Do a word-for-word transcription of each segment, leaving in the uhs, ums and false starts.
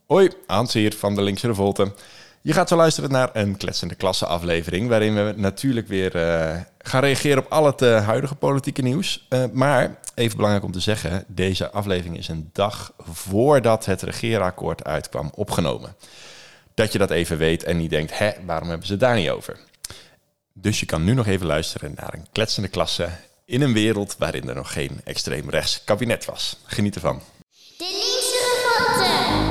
Hoi, Hans hier van de Linkse Revolte. Je gaat zo luisteren naar een kletsende klasse aflevering, waarin we natuurlijk weer uh, gaan reageren op al het uh, huidige politieke nieuws. Uh, maar, even belangrijk om te zeggen, deze aflevering is een dag voordat het regeerakkoord uitkwam opgenomen. Dat je dat even weet en niet denkt, hè, waarom hebben ze het daar niet over? Dus je kan nu nog even luisteren naar een kletsende klasse in een wereld waarin er nog geen extreem rechts kabinet was. Geniet ervan. De Linkse Revolte.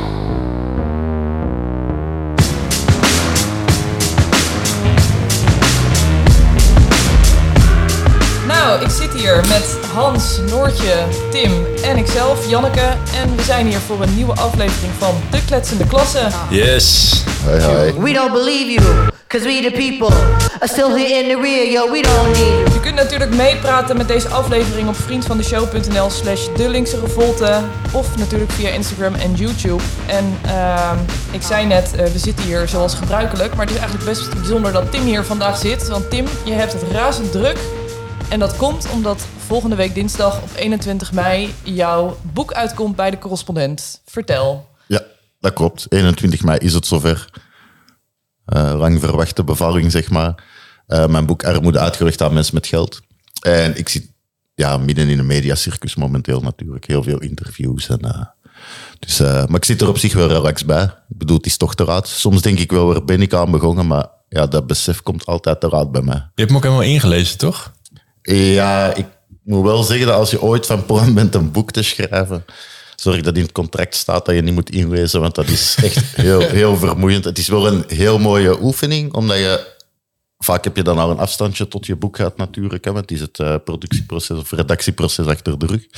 Nou, ik zit hier met Hans, Noortje, Tim en ikzelf, Janneke. En we zijn hier voor een nieuwe aflevering van De Kletsende Klasse. Yes! Hoi, hoi. We don't believe you, cause we the people are still here in the rear, yo, we don't need you. Je kunt natuurlijk meepraten met deze aflevering op vriendvandeshow.nl slash De Linkse Revolte. Of natuurlijk via Instagram en YouTube. En uh, ik zei net, uh, we zitten hier zoals gebruikelijk. Maar het is eigenlijk best bijzonder dat Tim hier vandaag zit. Want Tim, je hebt het razend druk. En dat komt omdat volgende week dinsdag op eenentwintig mei jouw boek uitkomt bij De Correspondent. Vertel. Ja, dat klopt. eenentwintig mei is het zover. Uh, lang verwachte bevalling, zeg maar. Uh, mijn boek Armoede uitgelegd aan mensen met geld. En ik zit ja, midden in een mediacircus momenteel natuurlijk. Heel veel interviews. En, uh, dus, uh, maar ik zit er op zich wel relaxed bij. Ik bedoel, het is toch te raad. Soms denk ik wel, waar ben ik aan begonnen? Maar ja, dat besef komt altijd te raad bij mij. Je hebt hem ook helemaal ingelezen, toch? Ja, ik moet wel zeggen dat als je ooit van plan bent een boek te schrijven, zorg dat in het contract staat dat je niet moet inlezen, want dat is echt heel, heel vermoeiend. Het is wel een heel mooie oefening, omdat je... Vaak heb je dan al een afstandje tot je boek gaat natuurlijk, hè, want het is het uh, productieproces of redactieproces achter de rug.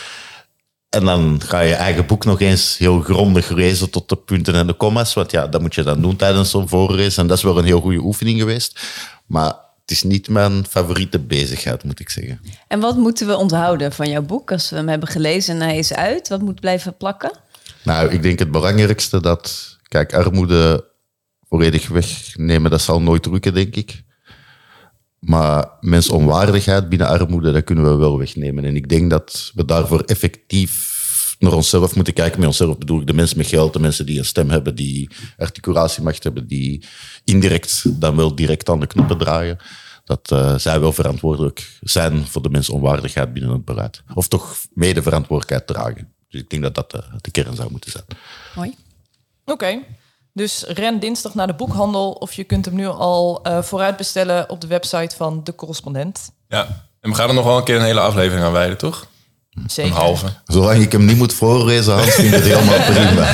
En dan ga je je eigen boek nog eens heel grondig lezen tot de punten en de comma's, want ja, dat moet je dan doen tijdens zo'n voorlezen. En dat is wel een heel goede oefening geweest. Maar het is niet mijn favoriete bezigheid, moet ik zeggen. En wat moeten we onthouden van jouw boek als we hem hebben gelezen en hij is uit? Wat moet blijven plakken? Nou, ik denk het belangrijkste dat... Kijk, armoede volledig wegnemen, dat zal nooit lukken, denk ik. Maar mensonwaardigheid binnen armoede, dat kunnen we wel wegnemen. En ik denk dat we daarvoor effectief naar onszelf moeten kijken. Met onszelf bedoel ik de mensen met geld, de mensen die een stem hebben, die articulatiemacht hebben, die indirect dan wel direct aan de knoppen draaien. Dat uh, zij wel verantwoordelijk zijn voor de mensonwaardigheid binnen het beleid. Of toch mede verantwoordelijkheid dragen. Dus ik denk dat dat de, de kern zou moeten zijn. Mooi. Oké, okay. Dus ren dinsdag naar de boekhandel of je kunt hem nu al uh, vooruit bestellen op de website van De Correspondent. Ja, en we gaan er nog wel een keer een hele aflevering aan wijden, toch? Zeker. Een halve. Zolang ik hem niet moet voorlezen, Hans, vind ik het helemaal prima.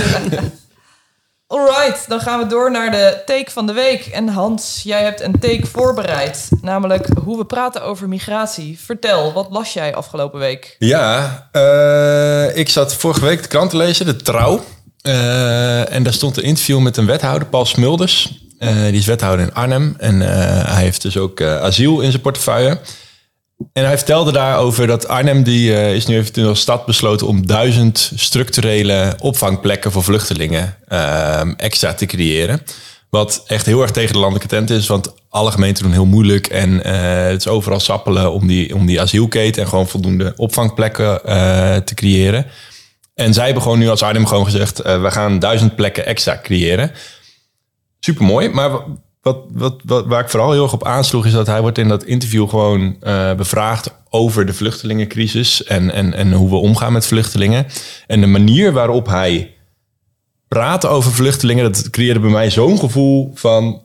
Alright, dan gaan we door naar de take van de week. En Hans, jij hebt een take voorbereid. Namelijk hoe we praten over migratie. Vertel, wat las jij afgelopen week? Ja, uh, ik zat vorige week de krant te lezen, de Trouw. Uh, en daar stond een interview met een wethouder, Paul Smulders. Uh, die is wethouder in Arnhem. En uh, hij heeft dus ook uh, asiel in zijn portefeuille. En hij vertelde daarover dat Arnhem, die uh, is nu even als stad besloten om duizend structurele opvangplekken voor vluchtelingen uh, extra te creëren. Wat echt heel erg tegen de landelijke tent is, want alle gemeenten doen heel moeilijk. En uh, het is overal sappelen om die, om die asielketen en gewoon voldoende opvangplekken uh, te creëren. En zij hebben gewoon nu als Arnhem gewoon gezegd, uh, we gaan duizend plekken extra creëren. Supermooi, maar... Wat, wat, wat, waar ik vooral heel erg op aansloeg is dat hij wordt in dat interview gewoon uh, bevraagd over de vluchtelingencrisis en, en, en hoe we omgaan met vluchtelingen. En de manier waarop hij praatte over vluchtelingen, dat creëerde bij mij zo'n gevoel van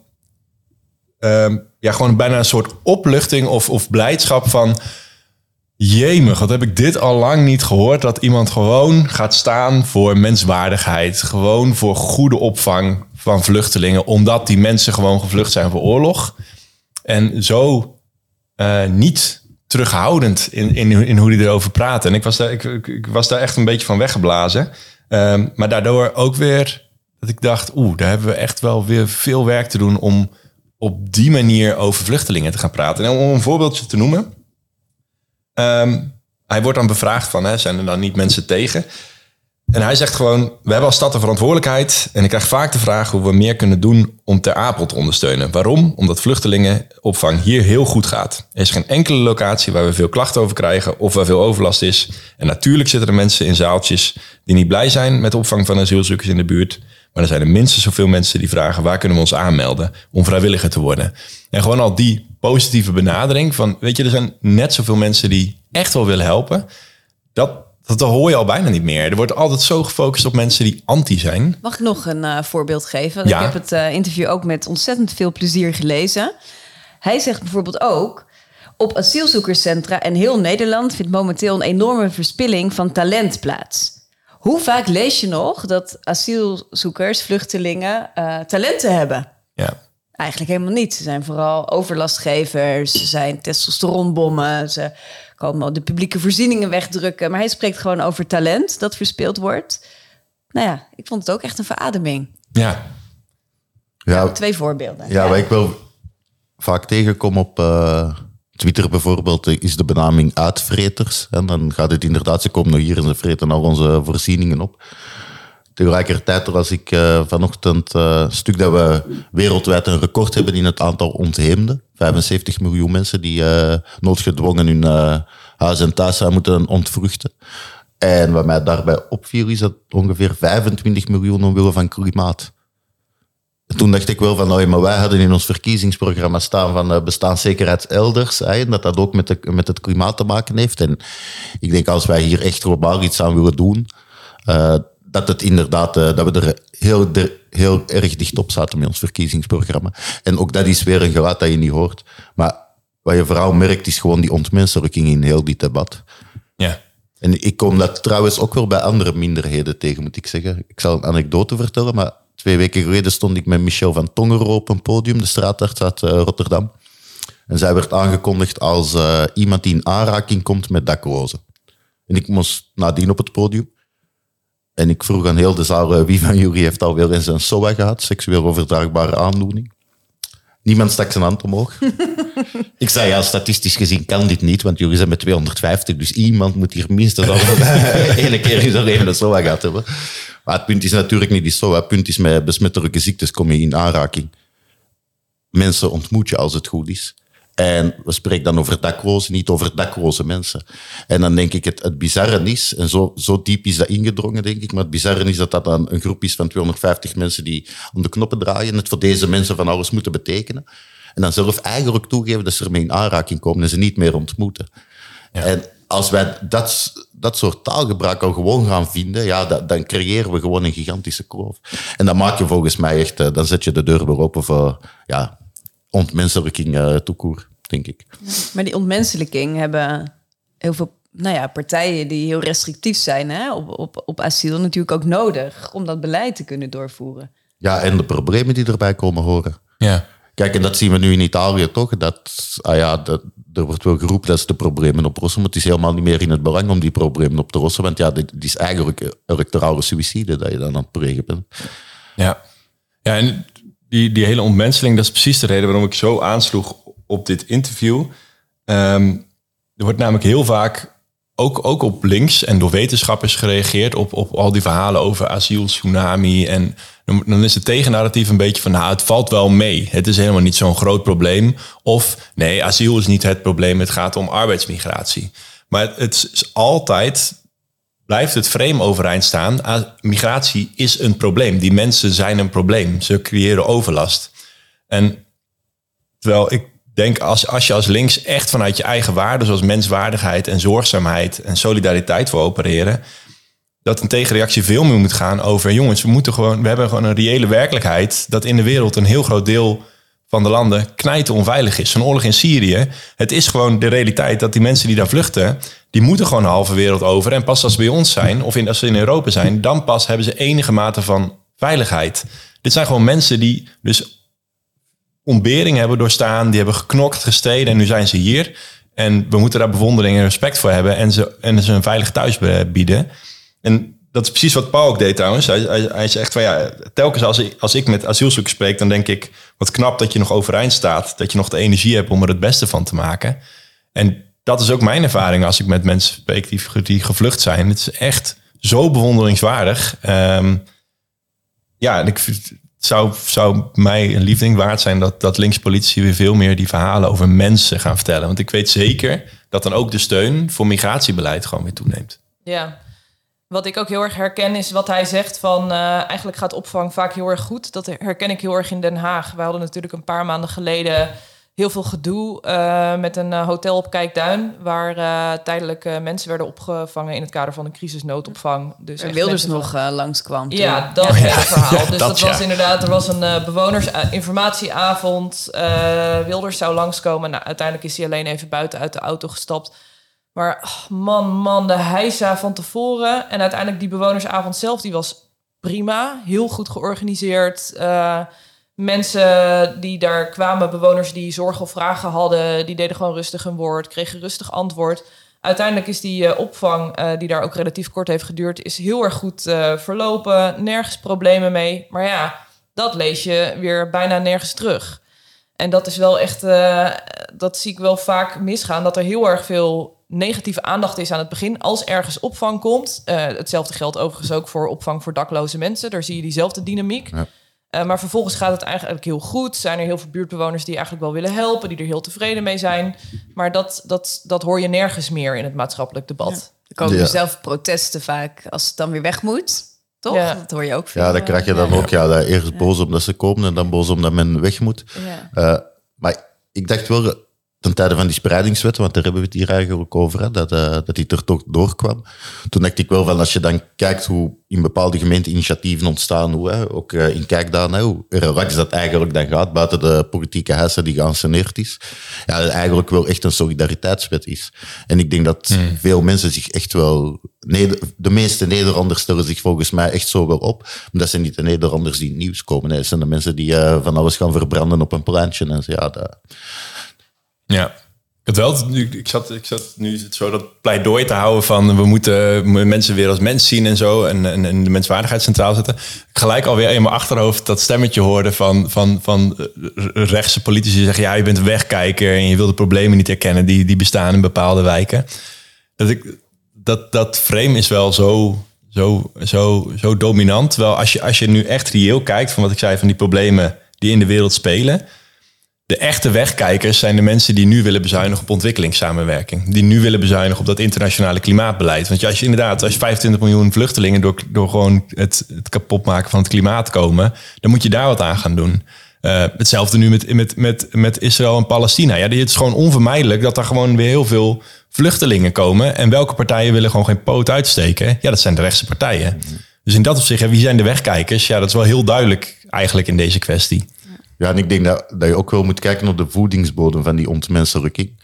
uh, ja, gewoon bijna een soort opluchting of, of blijdschap van jemig, wat heb ik dit al lang niet gehoord, dat iemand gewoon gaat staan voor menswaardigheid, gewoon voor goede opvang van vluchtelingen, omdat die mensen gewoon gevlucht zijn voor oorlog. En zo uh, niet terughoudend in, in, in hoe die erover praten. En ik was daar, ik, ik, ik was daar echt een beetje van weggeblazen. Um, maar daardoor ook weer dat ik dacht, oeh, daar hebben we echt wel weer veel werk te doen om op die manier over vluchtelingen te gaan praten. En om een voorbeeldje te noemen. Um, hij wordt dan bevraagd van, hè, zijn er dan niet mensen tegen? En hij zegt gewoon, we hebben als stad een verantwoordelijkheid. En ik krijg vaak de vraag hoe we meer kunnen doen om Ter Apel te ondersteunen. Waarom? Omdat vluchtelingenopvang hier heel goed gaat. Er is geen enkele locatie waar we veel klachten over krijgen of waar veel overlast is. En natuurlijk zitten er mensen in zaaltjes die niet blij zijn met de opvang van asielzoekers in de buurt. Maar er zijn er minstens zoveel mensen die vragen, waar kunnen we ons aanmelden om vrijwilliger te worden? En gewoon al die positieve benadering van, weet je, er zijn net zoveel mensen die echt wel willen helpen. Dat, dat hoor je al bijna niet meer. Er wordt altijd zo gefocust op mensen die anti zijn. Mag ik nog een uh, voorbeeld geven? Want Ja. Ik heb het uh, interview ook met ontzettend veel plezier gelezen. Hij zegt bijvoorbeeld ook, op asielzoekerscentra en heel Nederland vindt momenteel een enorme verspilling van talent plaats. Hoe vaak lees je nog dat asielzoekers, vluchtelingen, uh, talenten hebben? Ja. Eigenlijk helemaal niet. Ze zijn vooral overlastgevers, ze zijn testosteronbommen, ze komen de publieke voorzieningen wegdrukken. Maar hij spreekt gewoon over talent dat verspeeld wordt. Nou ja, ik vond het ook echt een verademing. Ja. Ja, Twee voorbeelden. ja, wat ik wel vaak tegenkom op uh, Twitter bijvoorbeeld, is de benaming uitvreters. En dan gaat het inderdaad, ze komen nog hier en ze vreten al onze voorzieningen op. Tegelijkertijd was ik uh, vanochtend uh, een stuk dat we wereldwijd een record hebben in het aantal ontheemden. vijfenzeventig miljoen mensen die uh, noodgedwongen hun uh, huis en thuis zijn moeten ontvluchten. En wat mij daarbij opviel is dat ongeveer vijfentwintig miljoen omwille van klimaat. Toen dacht ik wel van, oh, maar wij hadden in ons verkiezingsprogramma staan van uh, bestaanszekerheid elders. Hè, en dat dat ook met, de, met het klimaat te maken heeft. En ik denk als wij hier echt globaal iets aan willen doen, uh, dat het inderdaad, uh, dat we er heel, de, heel erg dicht op zaten met ons verkiezingsprogramma. En ook dat is weer een geluid dat je niet hoort. Maar wat je vooral merkt is gewoon die ontmenselijking in heel dit debat. Ja. En ik kom dat trouwens ook wel bij andere minderheden tegen, moet ik zeggen. Ik zal een anekdote vertellen, maar twee weken geleden stond ik met Michel van Tongero op een podium, de straatarts uit uh, Rotterdam. En zij werd aangekondigd als uh, iemand die in aanraking komt met daklozen. En ik moest nadien op het podium. En ik vroeg aan heel de zaal, uh, wie van jullie heeft al wel eens een S O A gehad, seksueel overdraagbare aandoening? Niemand stak zijn hand omhoog. Ik zei, ja, statistisch gezien kan dit niet, want jullie zijn met tweehonderdvijftig, dus iemand moet hier minstens al ene keer in zijn leven een S O A gehad hebben. Maar het punt is natuurlijk niet die S O A. Het punt is, met besmettelijke ziektes kom je in aanraking. Mensen ontmoet je als het goed is. En we spreken dan over daklozen, niet over dakloze mensen. En dan denk ik, het, het bizarre is, en zo, zo diep is dat ingedrongen, denk ik, maar het bizarre is dat dat dan een groep is van tweehonderdvijftig mensen die om de knoppen draaien, het voor deze mensen van alles moeten betekenen. En dan zelf eigenlijk toegeven dat ze ermee in aanraking komen en ze niet meer ontmoeten. Ja. En als wij dat, dat soort taalgebruik al gewoon gaan vinden, ja, dat, dan creëren we gewoon een gigantische kloof. En dan maak je volgens mij echt, dan zet je de deur weer open voor ja, ontmenselijking uh, toekoer, denk ik. Maar die ontmenselijking hebben heel veel nou ja, partijen die heel restrictief zijn hè, op, op, op asiel natuurlijk ook nodig om dat beleid te kunnen doorvoeren. Ja, en de problemen die erbij komen horen. Ja. Kijk, en dat zien we nu in Italië toch. Dat, ah ja, dat, er wordt wel geroepen dat ze de problemen oplossen, maar het is helemaal niet meer in het belang om die problemen op te lossen, want ja, dit, dit is eigenlijk electorale suïcide dat je dan aan het plegen bent. Ja, ja en die, die hele ontmenseling, dat is precies de reden waarom ik zo aansloeg op dit interview. Um, er wordt namelijk heel vaak ook, ook op links en door wetenschappers gereageerd op, op al die verhalen over asiel, tsunami. En dan, dan is het tegennarratief een beetje van, nou, het valt wel mee. Het is helemaal niet zo'n groot probleem. Of, nee, asiel is niet het probleem, het gaat om arbeidsmigratie. Maar het, het is altijd, blijft het frame overeind staan. Migratie is een probleem. Die mensen zijn een probleem. Ze creëren overlast. En terwijl ik denk, als, als je als links echt vanuit je eigen waarden, zoals menswaardigheid en zorgzaamheid en solidariteit wil opereren, dat een tegenreactie veel meer moet gaan over, jongens, we moeten gewoon, we hebben gewoon een reële werkelijkheid dat in de wereld een heel groot deel van de landen knijten onveilig is. Zo'n oorlog in Syrië, het is gewoon de realiteit dat die mensen die daar vluchten, die moeten gewoon de halve wereld over. En pas als ze bij ons zijn, of in, als ze in Europa zijn, dan pas hebben ze enige mate van veiligheid. Dit zijn gewoon mensen die dus ontbering hebben doorstaan, die hebben geknokt, gestreden en nu zijn ze hier. En we moeten daar bewondering en respect voor hebben en ze, en ze een veilig thuis bieden. En dat is precies wat Paul ook deed trouwens. Hij, hij, hij zegt van ja, telkens als ik, als ik met asielzoekers spreek, dan denk ik, wat knap dat je nog overeind staat, dat je nog de energie hebt om er het beste van te maken. En dat is ook mijn ervaring als ik met mensen spreek die, die gevlucht zijn. Het is echt zo bewonderingswaardig. Um, ja, en ik vind, het zou, zou mij een liefding waard zijn dat, dat linkse politici weer veel meer die verhalen over mensen gaan vertellen. Want ik weet zeker dat dan ook de steun voor migratiebeleid gewoon weer toeneemt. Ja, wat ik ook heel erg herken is wat hij zegt van uh, eigenlijk gaat opvang vaak heel erg goed. Dat herken ik heel erg in Den Haag. We hadden natuurlijk een paar maanden geleden heel veel gedoe uh, met een uh, hotel op Kijkduin, waar uh, tijdelijk uh, mensen werden opgevangen in het kader van een crisisnoodopvang. Dus er Wilders nog van... uh, langskwam. Ja, dat is ja. het verhaal. Dus dat, dat was ja. inderdaad, er was een uh, bewonersinformatieavond. Uh, Wilders zou langskomen. Nou, uiteindelijk is hij alleen even buiten uit de auto gestapt. Maar oh, man, man, de heisa van tevoren. En uiteindelijk die bewonersavond zelf, die was prima. Heel goed georganiseerd. Uh, mensen die daar kwamen, bewoners die zorgen of vragen hadden, die deden gewoon rustig een woord, kregen rustig antwoord. Uiteindelijk is die uh, opvang, uh, die daar ook relatief kort heeft geduurd, is heel erg goed uh, verlopen. Nergens problemen mee. Maar ja, dat lees je weer bijna nergens terug. En dat is wel echt, uh, dat zie ik wel vaak misgaan, dat er heel erg veel negatieve aandacht is aan het begin als ergens opvang komt. Uh, hetzelfde geldt overigens ook voor opvang voor dakloze mensen. Daar zie je diezelfde dynamiek. Ja. Uh, maar vervolgens gaat het eigenlijk heel goed. Zijn er heel veel buurtbewoners die eigenlijk wel willen helpen, die er heel tevreden mee zijn. Maar dat, dat, dat hoor je nergens meer in het maatschappelijk debat. Ja. Er komen ja. zelf protesten vaak als het dan weer weg moet. Toch? Ja. Dat hoor je ook veel. Ja, dan krijg je dan ja. ook ja, dat eerst ja. boos omdat ze komen en dan boos omdat men weg moet. Ja. Uh, maar ik dacht wel, ten tijde van die spreidingswet, want daar hebben we het hier eigenlijk over, hè, dat, uh, dat die er toch doorkwam. Toen dacht ik wel van, als je dan kijkt hoe in bepaalde gemeenten initiatieven ontstaan, hoe, hè, ook uh, in Kijkduin, hè, hoe relax dat eigenlijk dan gaat, buiten de politieke huizen die geanceneerd is, ja, dat eigenlijk wel echt een solidariteitswet is. En ik denk dat hmm. veel mensen zich echt wel, Neder- de meeste Nederlanders stellen zich volgens mij echt zo wel op, maar dat zijn niet de Nederlanders die in het nieuws komen. Hè. Dat zijn de mensen die uh, van alles gaan verbranden op een pleintje en zo, ja, dat... Ja, het wel, ik, zat, ik zat nu zo dat pleidooi te houden van we moeten mensen weer als mens zien en zo en, en, en de menswaardigheid centraal zetten. Ik gelijk alweer in mijn achterhoofd dat stemmetje hoorde van, van, van rechtse politici die zeggen ja, je bent een wegkijker en je wil de problemen niet herkennen die, die bestaan in bepaalde wijken. Dat, ik, dat, dat frame is wel zo, zo, zo, zo dominant. Terwijl als je, als je nu echt reëel kijkt van wat ik zei van die problemen die in de wereld spelen. De echte wegkijkers zijn de mensen die nu willen bezuinigen op ontwikkelingssamenwerking. Die nu willen bezuinigen op dat internationale klimaatbeleid. Want als je inderdaad, als je vijfentwintig miljoen vluchtelingen door, door gewoon het, het kapotmaken van het klimaat komen, dan moet je daar wat aan gaan doen. Uh, hetzelfde nu met, met, met, met Israël en Palestina. Ja, het is gewoon onvermijdelijk dat er gewoon weer heel veel vluchtelingen komen. En welke partijen willen gewoon geen poot uitsteken? Ja, dat zijn de rechtse partijen. Dus in dat opzicht, wie zijn de wegkijkers? Ja, dat is wel heel duidelijk eigenlijk in deze kwestie. Ja, en ik denk dat, dat je ook wel moet kijken naar de voedingsbodem van die ontmenselijking.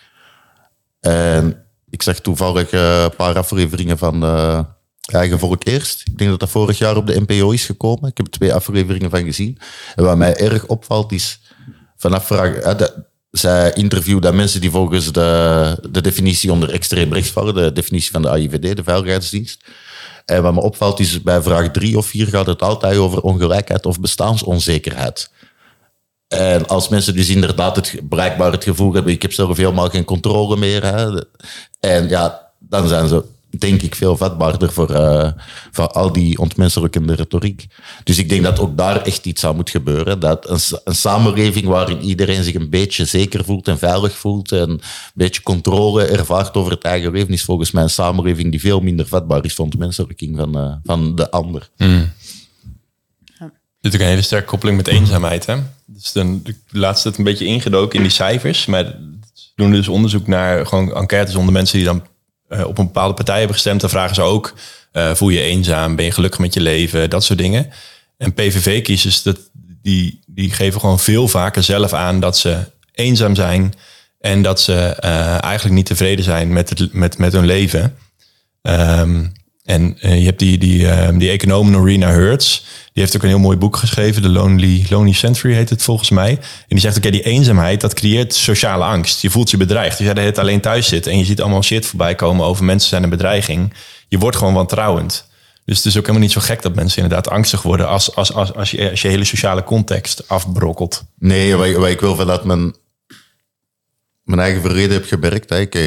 En ik zag toevallig uh, een paar afleveringen van uh, Eigen Volk Eerst. Ik denk dat dat vorig jaar op de N P O is gekomen. Ik heb er twee afleveringen van gezien. En wat mij erg opvalt is, vanaf vraag... Uh, de, zij interviewden mensen die volgens de, de definitie onder extreem rechts vallen, de definitie van de A I V D, de Veiligheidsdienst. En wat me opvalt is, bij vraag drie of vier gaat het altijd over ongelijkheid of bestaansonzekerheid. En als mensen dus inderdaad het, blijkbaar het gevoel hebben, ik heb zelf helemaal geen controle meer. Hè, en ja, dan zijn ze, denk ik, veel vatbaarder voor, uh, voor al die ontmenselijkende retoriek. Dus ik denk dat ook daar echt iets aan moet gebeuren. Dat een, een samenleving waarin iedereen zich een beetje zeker voelt en veilig voelt en een beetje controle ervaart over het eigen leven, is volgens mij een samenleving die veel minder vatbaar is voor ontmenselijking van, uh, van de ander. Hmm. Er zit ook een hele sterke koppeling met eenzaamheid. Hè? Dus dan laatst het een beetje ingedoken in die cijfers. Maar ze doen dus onderzoek naar gewoon enquêtes onder mensen die dan uh, op een bepaalde partij hebben gestemd. Dan vragen ze ook, uh, voel je eenzaam? Ben je gelukkig met je leven? Dat soort dingen. En P V V-kiezers, dat, die, die geven gewoon veel vaker zelf aan dat ze eenzaam zijn. En dat ze uh, eigenlijk niet tevreden zijn met, het, met, met hun leven. Um, En uh, je hebt die, die, uh, die econoom Norina Hertz. Die heeft ook een heel mooi boek geschreven. The Lonely, Lonely Century heet het volgens mij. En die zegt, oké, okay, die eenzaamheid, dat creëert sociale angst. Je voelt je bedreigd. Als jij de hele tijd alleen thuis zit en je ziet allemaal shit voorbij komen over mensen zijn een bedreiging. Je wordt gewoon wantrouwend. Dus het is ook helemaal niet zo gek dat mensen inderdaad angstig worden als, als, als, als, je, als je hele sociale context afbrokkelt. Nee, wat, wat ik wil vanuit mijn, mijn eigen verleden heb gemerkt. Hè. Ik, ik heb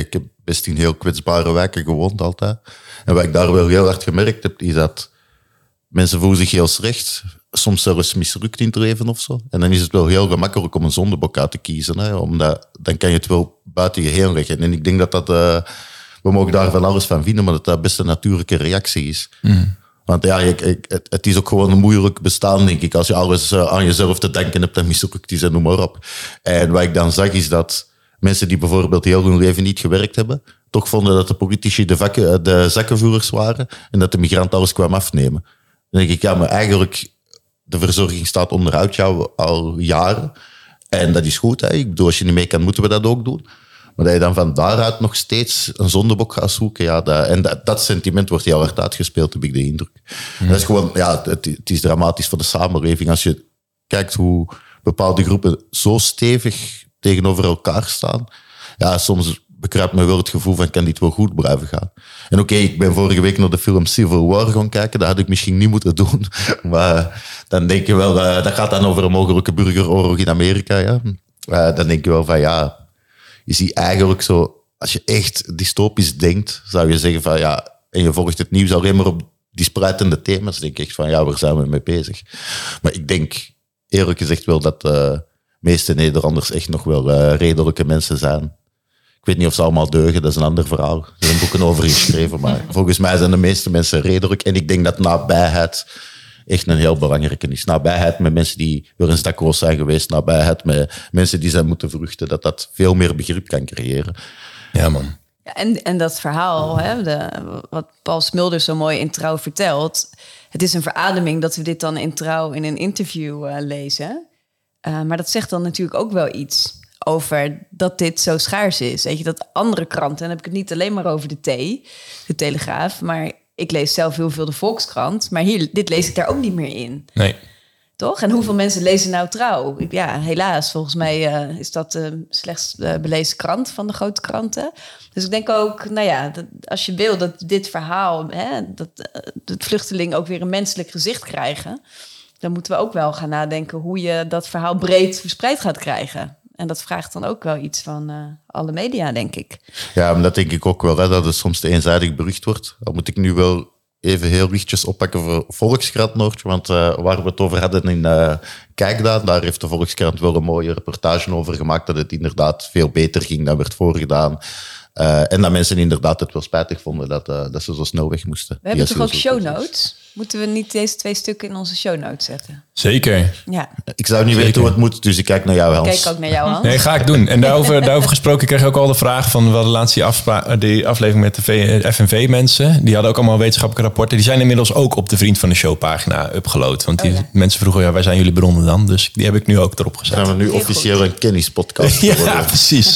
best in heel kwetsbare wijken gewoond altijd. En wat ik daar wel heel hard gemerkt heb, is dat mensen voelen zich heel slecht. Soms zelfs mislukt in het leven of zo. En dan is het wel heel gemakkelijk om een zondebok uit te kiezen. Hè? Omdat dan kan je het wel buiten je heen leggen. En ik denk dat dat... Uh, we mogen daar van alles van vinden, maar dat dat best een natuurlijke reactie is. Mm. Want ja, ik, ik, het, het is ook gewoon een moeilijk bestaan, denk ik. Als je alles uh, aan jezelf te denken hebt, dan mislukt is en noem maar op. En wat ik dan zag, is dat mensen die bijvoorbeeld heel hun leven niet gewerkt hebben, toch vonden dat de politici de, vakken, de zakkenvoerders waren en dat de migrant alles kwam afnemen. Dan denk ik, ja, maar eigenlijk, de verzorging staat onderuit jou al jaren. En dat is goed, hè. Ik bedoel, als je niet mee kan, moeten we dat ook doen. Maar dat je dan van daaruit nog steeds een zondebok gaat zoeken, ja, dat, en dat, dat sentiment wordt heel hard uitgespeeld, heb ik de indruk. Mm. Dat is gewoon, ja, het, het is dramatisch voor de samenleving. Als je kijkt hoe bepaalde groepen zo stevig tegenover elkaar staan, ja, soms bekruipt me wel het gevoel van, kan dit wel goed blijven gaan? En oké, okay, ik ben vorige week naar de film Civil War gaan kijken, dat had ik misschien niet moeten doen, maar dan denk je wel, uh, dat gaat dan over een mogelijke burgeroorlog in Amerika, ja. Uh, dan denk je wel van, ja, je ziet eigenlijk zo, als je echt dystopisch denkt, zou je zeggen van, ja, en je volgt het nieuws alleen maar op die spruitende thema's, denk ik echt van, ja, waar zijn we mee bezig? Maar ik denk, eerlijk gezegd wel, dat de meeste Nederlanders echt nog wel uh, redelijke mensen zijn. Ik weet niet of ze allemaal deugen, dat is een ander verhaal. Er zijn boeken over geschreven, maar volgens mij zijn de meeste mensen redelijk. En ik denk dat nabijheid echt een heel belangrijke is. Nabijheid met mensen die weer eens dakloos zijn geweest, nabijheid met mensen die zijn moeten vruchten, dat dat veel meer begrip kan creëren. Ja, man. Ja, en, en dat verhaal, hè, de, wat Paul Smulders zo mooi in Trouw vertelt, het is een verademing dat we dit dan in Trouw in een interview uh, lezen. Uh, maar dat zegt dan natuurlijk ook wel iets over dat dit zo schaars is. Weet je, dat andere kranten, en dan heb ik het niet alleen maar over de T, de Telegraaf, maar ik lees zelf heel veel de Volkskrant, maar hier, dit lees ik daar ook niet meer in. Nee. Toch? En hoeveel mensen lezen nou Trouw? Ja, helaas. Volgens mij uh, is dat de slechtst uh, belezen krant van de grote kranten. Dus ik denk ook, nou ja, dat als je wil dat dit verhaal, hè, dat uh, de vluchtelingen ook weer een menselijk gezicht krijgen, dan moeten we ook wel gaan nadenken hoe je dat verhaal breed verspreid gaat krijgen. En dat vraagt dan ook wel iets van uh, alle media, denk ik. Ja, maar dat denk ik ook wel, hè, dat het soms te eenzijdig bericht wordt. Dan moet ik nu wel even heel lichtjes oppakken voor Volkskrant Noordje, want uh, waar we het over hadden in uh, Kijkdaan, daar heeft de Volkskrant wel een mooie reportage over gemaakt, dat het inderdaad veel beter ging dan werd voorgedaan. Uh, en dat mensen inderdaad het wel spijtig vonden dat, uh, dat ze zo snel weg moesten. We hebben toch ook show notes? Moeten we niet deze twee stukken in onze show notes zetten? Zeker. Ja. Ik zou niet Zeker. weten hoe het moet, dus ik kijk naar jou, Hans. Ik kijk ook naar jou, Hans. Nee, ga ik doen. En daarover, daarover gesproken kreeg ik ook al de vraag van, we hadden laatst die, afspra- die aflevering met de F N V-mensen. Die hadden ook allemaal wetenschappelijke rapporten. Die zijn inmiddels ook op de Vriend van de Show pagina upgeload. Want die oh, ja. mensen vroegen, ja, waar zijn jullie bronnen dan? Dus die heb ik nu ook erop gezet. Zijn we nu Heel officieel goed. Een kennispodcast geworden? Ja, precies.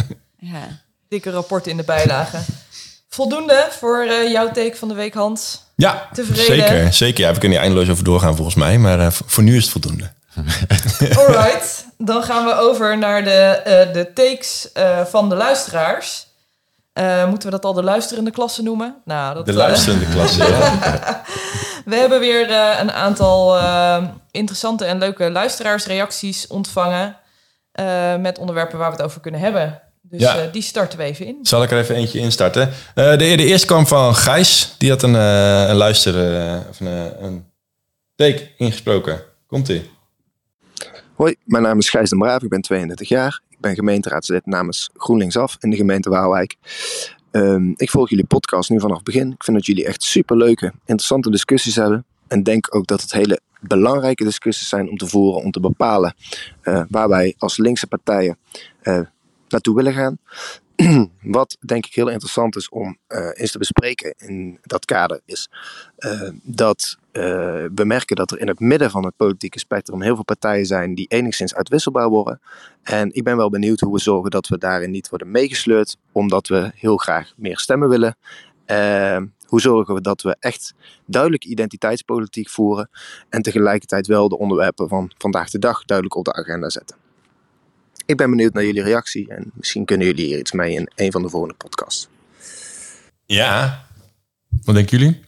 Ja. Dikke rapporten in de bijlagen. Voldoende voor uh, jouw take van de week, Hans? Ja, tevreden? zeker. zeker. Ja, we kunnen hier eindeloos over doorgaan volgens mij. Maar uh, voor nu is het voldoende. Alright, dan gaan we over naar de, uh, de takes uh, van de luisteraars. Uh, moeten we dat al de luisterende klasse noemen? Nou, dat, de luisterende uh, klasse, ja. We hebben weer uh, een aantal uh, interessante en leuke luisteraarsreacties ontvangen. Uh, met onderwerpen waar we het over kunnen hebben. Dus ja. uh, die starten we even in. Zal ik er even eentje instarten? Uh, de, de eerste kwam van Gijs. Die had een, uh, een luister... Uh, of een, uh, een take ingesproken. Komt-ie. Hoi, mijn naam is Gijs de Braaf. Ik ben tweeëndertig jaar. Ik ben gemeenteraadslid namens GroenLinksaf in de gemeente Waalwijk. Um, ik volg jullie podcast nu vanaf het begin. Ik vind dat jullie echt superleuke, interessante discussies hebben. En denk ook dat het hele belangrijke discussies zijn om te voeren, om te bepalen uh, waar wij als linkse partijen uh, naartoe willen gaan. Wat denk ik heel interessant is om uh, eens te bespreken in dat kader is uh, dat uh, we merken dat er in het midden van het politieke spectrum heel veel partijen zijn die enigszins uitwisselbaar worden. En ik ben wel benieuwd hoe we zorgen dat we daarin niet worden meegesleurd, omdat we heel graag meer stemmen willen. Uh, hoe zorgen we dat we echt duidelijk identiteitspolitiek voeren en tegelijkertijd wel de onderwerpen van vandaag de dag duidelijk op de agenda zetten. Ik ben benieuwd naar jullie reactie en misschien kunnen jullie hier iets mee in een van de volgende podcasts. Ja, wat denken jullie?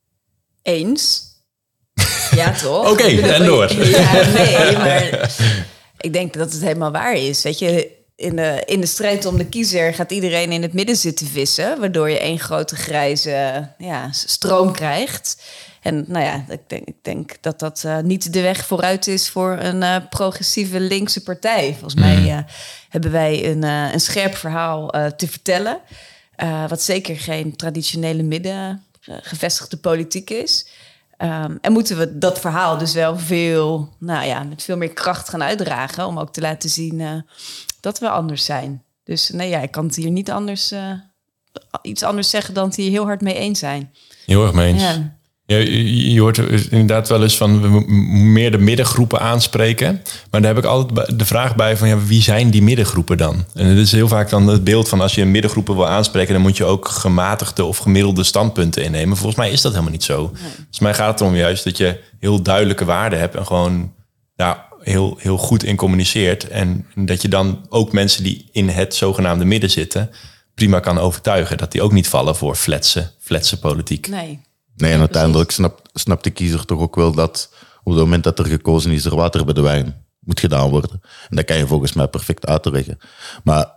Eens. Ja, toch? Oké, okay, en door. Ja, nee, maar ik denk dat het helemaal waar is. Weet je, in de, in de strijd om de kiezer gaat iedereen in het midden zitten vissen, waardoor je één grote grijze ja, stroom krijgt. En nou ja, ik denk, ik denk dat dat uh, niet de weg vooruit is voor een uh, progressieve linkse partij. Volgens mm. mij uh, hebben wij een, uh, een scherp verhaal uh, te vertellen, uh, wat zeker geen traditionele midden uh, gevestigde politiek is. Um, en moeten we dat verhaal dus wel veel, nou ja, met veel meer kracht gaan uitdragen, om ook te laten zien uh, dat we anders zijn. Dus nee, ja, ik kan het hier niet anders, uh, iets anders zeggen dan het hier heel hard mee eens zijn. Heel erg mee eens. Ja. Ja, je, je hoort inderdaad wel eens van we meer de middengroepen aanspreken. Maar daar heb ik altijd de vraag bij van ja, wie zijn die middengroepen dan? En het is heel vaak dan het beeld van als je een middengroepen wil aanspreken, dan moet je ook gematigde of gemiddelde standpunten innemen. Volgens mij is dat helemaal niet zo. Nee. Volgens mij gaat het erom juist dat je heel duidelijke waarden hebt en gewoon ja, heel, heel goed in communiceert. En dat je dan ook mensen die in het zogenaamde midden zitten prima kan overtuigen. Dat die ook niet vallen voor fletse, fletse politiek. Nee. Nee, en uiteindelijk snapt, snapt de kiezer toch ook wel dat op het moment dat er gekozen is, er water bij de wijn moet gedaan worden. En dat kan je volgens mij perfect uitleggen. Maar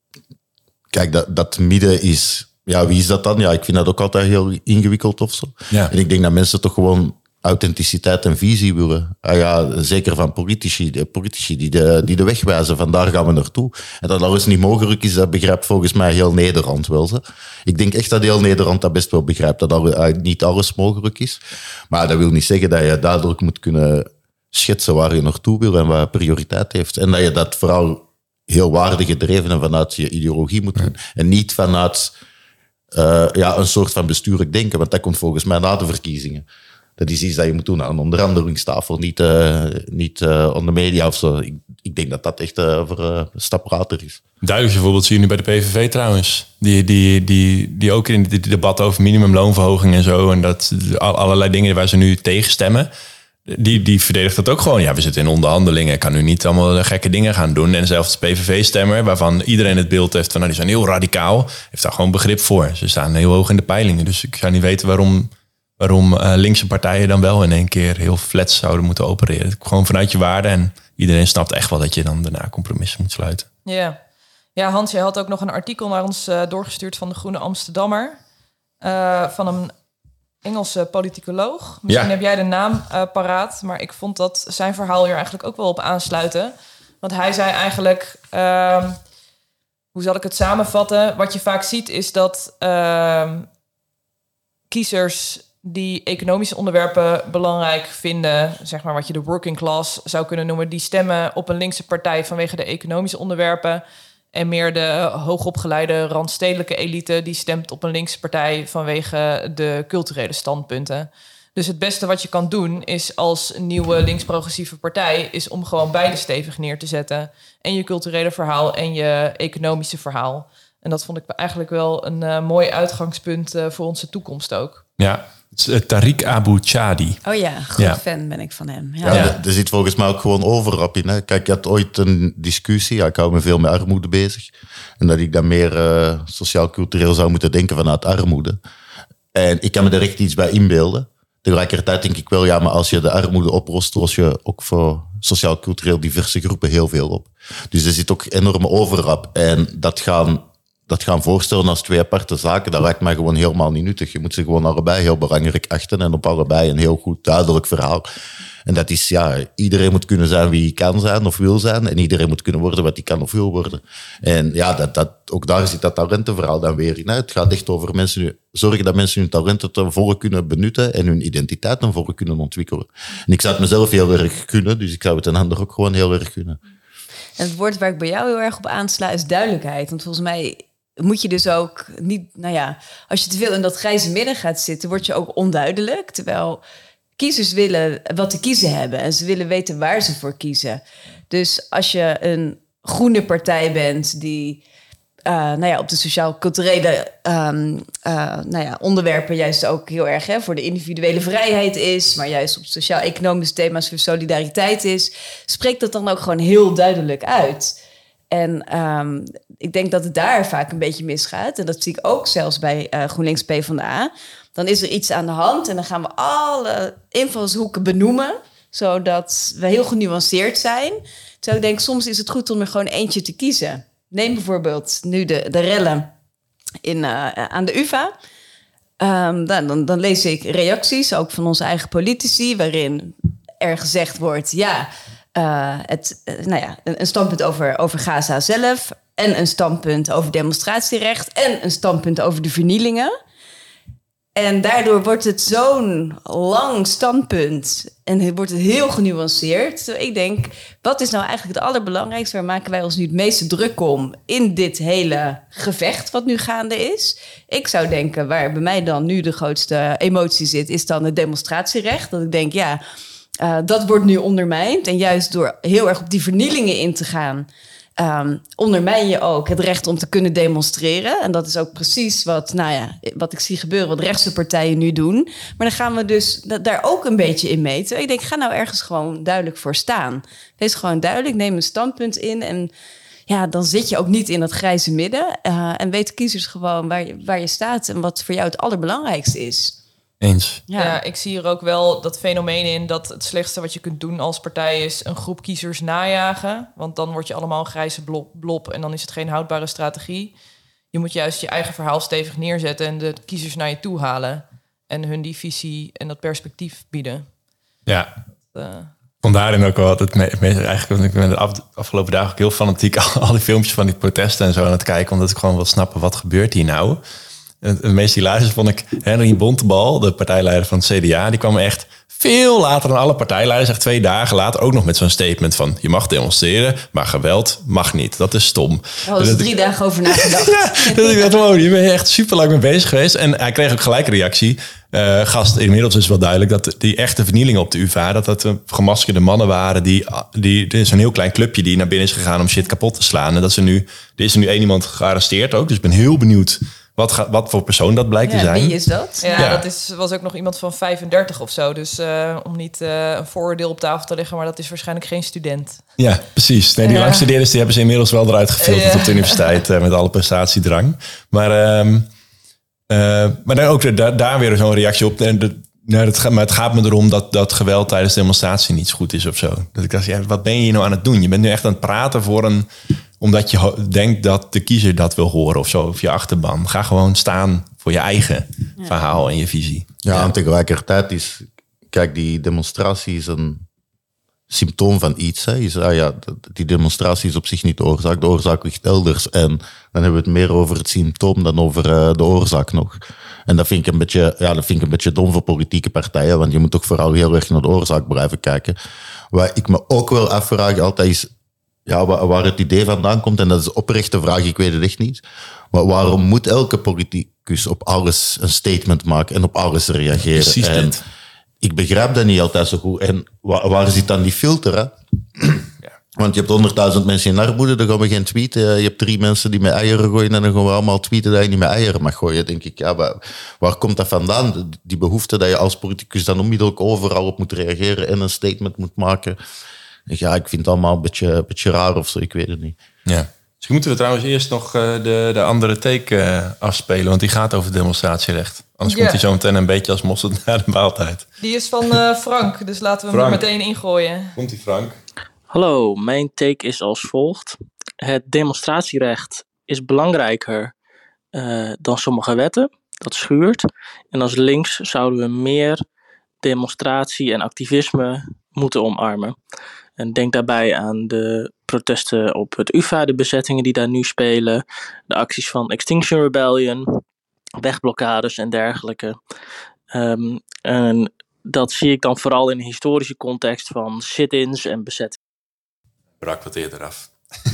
kijk, dat, dat midden is... Ja, wie is dat dan? Ja, ik vind dat ook altijd heel ingewikkeld of zo. Ja. En ik denk dat mensen toch gewoon authenticiteit en visie willen. Ah ja, zeker van politici, de politici die de, die de weg wijzen, van daar gaan we naartoe. En dat alles niet mogelijk is, dat begrijpt volgens mij heel Nederland wel. Zo. Ik denk echt dat heel Nederland dat best wel begrijpt, dat al, niet alles mogelijk is. Maar dat wil niet zeggen dat je duidelijk moet kunnen schetsen waar je naartoe wil en wat prioriteit heeft. En dat je dat vooral heel waardegedreven en vanuit je ideologie moet doen. Ja. En niet vanuit uh, ja, een soort van bestuurlijk denken, want dat komt volgens mij na de verkiezingen. Dat is iets dat je moet doen aan een onderhandelingstafel, niet, uh, niet uh, aan de media of zo. Ik, ik denk dat dat echt uh, voor uh, een stap later is. Duidelijk voorbeeld zie je nu bij de P V V trouwens. Die, die, die, die ook in dit debat over minimumloonverhoging en zo, en dat allerlei dingen waar ze nu tegen stemmen, die, die verdedigt dat ook gewoon. Ja, we zitten in onderhandelingen, ik kan nu niet allemaal gekke dingen gaan doen. En zelfs de P V V-stemmer, waarvan iedereen het beeld heeft van nou, die zijn heel radicaal, heeft daar gewoon begrip voor. Ze staan heel hoog in de peilingen, dus ik zou niet weten waarom... Waarom uh, linkse partijen dan wel in één keer heel flats zouden moeten opereren. Gewoon vanuit je waarde. En iedereen snapt echt wel dat je dan daarna compromissen moet sluiten. Ja, yeah. Ja, Hans, jij had ook nog een artikel naar ons uh, doorgestuurd van de Groene Amsterdammer. Uh, van een Engelse politicoloog. Misschien ja. heb jij de naam uh, paraat. Maar ik vond dat zijn verhaal hier eigenlijk ook wel op aansluiten. Want hij zei eigenlijk... Uh, hoe zal ik het samenvatten? Wat je vaak ziet is dat uh, kiezers... die economische onderwerpen belangrijk vinden, zeg maar wat je de working class zou kunnen noemen, die stemmen op een linkse partij vanwege de economische onderwerpen. En meer de hoogopgeleide randstedelijke elite, die stemt op een linkse partij vanwege de culturele standpunten. Dus het beste wat je kan doen is als nieuwe links-progressieve partij, is om gewoon beide stevig neer te zetten. En je culturele verhaal en je economische verhaal. En dat vond ik eigenlijk wel een uh, mooi uitgangspunt uh, voor onze toekomst ook. Ja. Tariq Abu Chadi. Oh ja, groot ja. fan ben ik van hem. Ja. Ja, ja. Er zit volgens mij ook gewoon overlap in. Hè. Kijk, je had ooit een discussie. Ja, ik hou me veel met armoede bezig. En dat ik dan meer uh, sociaal-cultureel zou moeten denken vanuit armoede. En ik kan me er echt iets bij inbeelden. Tegelijkertijd denk ik wel, ja, maar als je de armoede oplost, los je ook voor sociaal-cultureel diverse groepen heel veel op. Dus er zit ook enorme overlap. En dat gaan... Dat gaan voorstellen als twee aparte zaken, dat lijkt mij gewoon helemaal niet nuttig. Je moet ze gewoon allebei heel belangrijk achten en op allebei een heel goed duidelijk verhaal. En dat is, ja, iedereen moet kunnen zijn wie hij kan zijn of wil zijn. En iedereen moet kunnen worden wat hij kan of wil worden. En ja, dat, dat, ook daar zit dat talentenverhaal dan weer in. Het gaat echt over mensen, zorgen dat mensen hun talenten ten volle kunnen benutten en hun identiteit ten volle kunnen ontwikkelen. En ik zou het mezelf heel erg kunnen, dus ik zou het een ander ook gewoon heel erg kunnen. En het woord waar ik bij jou heel erg op aansla is duidelijkheid. Want volgens mij moet je dus ook niet, nou ja, als je te veel in dat grijze midden gaat zitten, word je ook onduidelijk. Terwijl kiezers willen wat te kiezen hebben en ze willen weten waar ze voor kiezen. Dus als je een groene partij bent die uh, nou ja, op de sociaal-culturele um, uh, nou ja, onderwerpen juist ook heel erg hè, voor de individuele vrijheid is, maar juist op sociaal-economische thema's voor solidariteit is, spreekt dat dan ook gewoon heel duidelijk uit. En um, ik denk dat het daar vaak een beetje misgaat. En dat zie ik ook zelfs bij uh, GroenLinks PvdA. Dan is er iets aan de hand en dan gaan we alle invalshoeken benoemen, zodat we heel genuanceerd zijn. Terwijl ik denk, soms is het goed om er gewoon eentje te kiezen. neem bijvoorbeeld nu de, de rellen in, uh, aan de U vA. Um, dan, dan, dan lees ik reacties, ook van onze eigen politici, waarin er gezegd wordt, ja, uh, het, uh, nou ja, een, een standpunt over, over Gaza zelf en een standpunt over demonstratierecht en een standpunt over de vernielingen. En daardoor wordt het zo'n lang standpunt en het wordt het heel genuanceerd. Dus ik denk, wat is nou eigenlijk het allerbelangrijkste? Waar maken wij ons nu het meeste druk om in dit hele gevecht wat nu gaande is? Ik zou denken, waar bij mij dan nu de grootste emotie zit, is dan het demonstratierecht. Dat ik denk, ja, uh, dat wordt nu ondermijnd. En juist door heel erg op die vernielingen in te gaan, Um, ondermijn je ook het recht om te kunnen demonstreren. En dat is ook precies wat, nou ja, wat ik zie gebeuren, wat rechtse partijen nu doen. Maar dan gaan we dus da- daar ook een beetje in meten. Ik denk, ga nou ergens gewoon duidelijk voor staan. Wees gewoon duidelijk, neem een standpunt in. En ja, dan zit je ook niet in dat grijze midden. Uh, en weten kiezers gewoon waar je, waar je staat en wat voor jou het allerbelangrijkste is. Eens. Ja. ja, ik zie hier ook wel dat fenomeen in dat het slechtste wat je kunt doen als partij is een groep kiezers najagen. Want dan word je allemaal een grijze blob, blob en dan is het geen houdbare strategie. Je moet juist je eigen verhaal stevig neerzetten en de kiezers naar je toe halen. En hun die visie en dat perspectief bieden. Ja, uh, vond daarin ook wel het me- me- eigenlijk ik ben de af, afgelopen dagen ook heel fanatiek al, al die filmpjes van die protesten en zo aan het kijken, omdat ik gewoon wil snappen wat gebeurt hier nou. Het meest hilarische vond ik Henry Bontebal, de partijleider van het C D A. Die kwam echt veel later dan alle partijleiders, echt twee dagen later, ook nog met zo'n statement van je mag demonstreren, maar geweld mag niet. Dat is stom. Daar was er drie dagen over nagedacht. Ja, dat ik dacht, wow, je bent echt super lang mee bezig geweest. En hij kreeg ook gelijk een reactie. Uh, gast, inmiddels is wel duidelijk dat die echte vernielingen op de U vA, dat dat uh, gemaskerde mannen waren. Die, die, er is een heel klein clubje die naar binnen is gegaan om shit kapot te slaan. En dat ze nu, er is er nu één iemand gearresteerd ook. Dus ik ben heel benieuwd Wat, ga, wat voor persoon dat blijkt ja, te zijn. Wie is dat? Ja, Ja. dat is, was ook nog iemand van vijfendertig of zo. Dus uh, om niet uh, een vooroordeel op tafel te leggen, maar dat is waarschijnlijk geen student. Ja, precies. Nee, die Ja. langstudeerders die hebben ze inmiddels wel eruit gefilterd Ja. op de universiteit uh, met alle prestatiedrang. Maar, um, uh, maar dan ook daar, daar weer zo'n reactie op. En de, nou, het gaat, maar het gaat me erom dat, dat geweld tijdens de demonstratie niet goed is of zo. Dat ik dacht, ja, wat ben je hier nou aan het doen? Je bent nu echt aan het praten voor een, omdat je ho- denkt dat de kiezer dat wil horen of zo, of je achterban. Ga gewoon staan voor je eigen ja. verhaal en je visie. Ja, Ja. en tegelijkertijd is, kijk, die demonstratie is een symptoom van iets. Hè. Je zei, ja, die demonstratie is op zich niet de oorzaak. De oorzaak ligt elders. En dan hebben we het meer over het symptoom dan over uh, de oorzaak nog. En dat vind ik een beetje, ja, dat vind ik een beetje dom voor politieke partijen, want je moet toch vooral heel erg naar de oorzaak blijven kijken. Waar ik me ook wel afvraag altijd is, ja, waar, waar het idee vandaan komt, en dat is een oprechte vraag, ik weet het echt niet. Maar waarom moet elke politicus op alles een statement maken en op alles reageren? Precies en dit. ik begrijp dat niet altijd zo goed. En waar, waar zit dan die filter, hè? Want je hebt honderdduizend mensen in armoede, dan gaan we geen tweeten. Je hebt drie mensen die met eieren gooien en dan gaan we allemaal tweeten dat je niet met eieren mag gooien. Denk ik, ja, waar, waar komt dat vandaan? Die behoefte dat je als politicus dan onmiddellijk overal op moet reageren en een statement moet maken. Ja, ik vind het allemaal een beetje, een beetje raar of zo, ik weet het niet. Ja. Dus moeten we trouwens eerst nog uh, de, de andere take uh, afspelen, want die gaat over demonstratierecht. Anders Ja. komt hij zo meteen een beetje als mosterd naar de maaltijd. Die is van uh, Frank, dus laten we hem Frank. er meteen ingooien. Komt die Frank? Hallo, mijn take is als volgt. Het demonstratierecht is belangrijker uh, dan sommige wetten. Dat schuurt. En als links zouden we meer demonstratie en activisme moeten omarmen. En denk daarbij aan de protesten op het U vA, de bezettingen die daar nu spelen, de acties van Extinction Rebellion, wegblokkades en dergelijke. Um, en dat zie ik dan vooral in een historische context van sit-ins en bezettingen. Brak wat eerder af.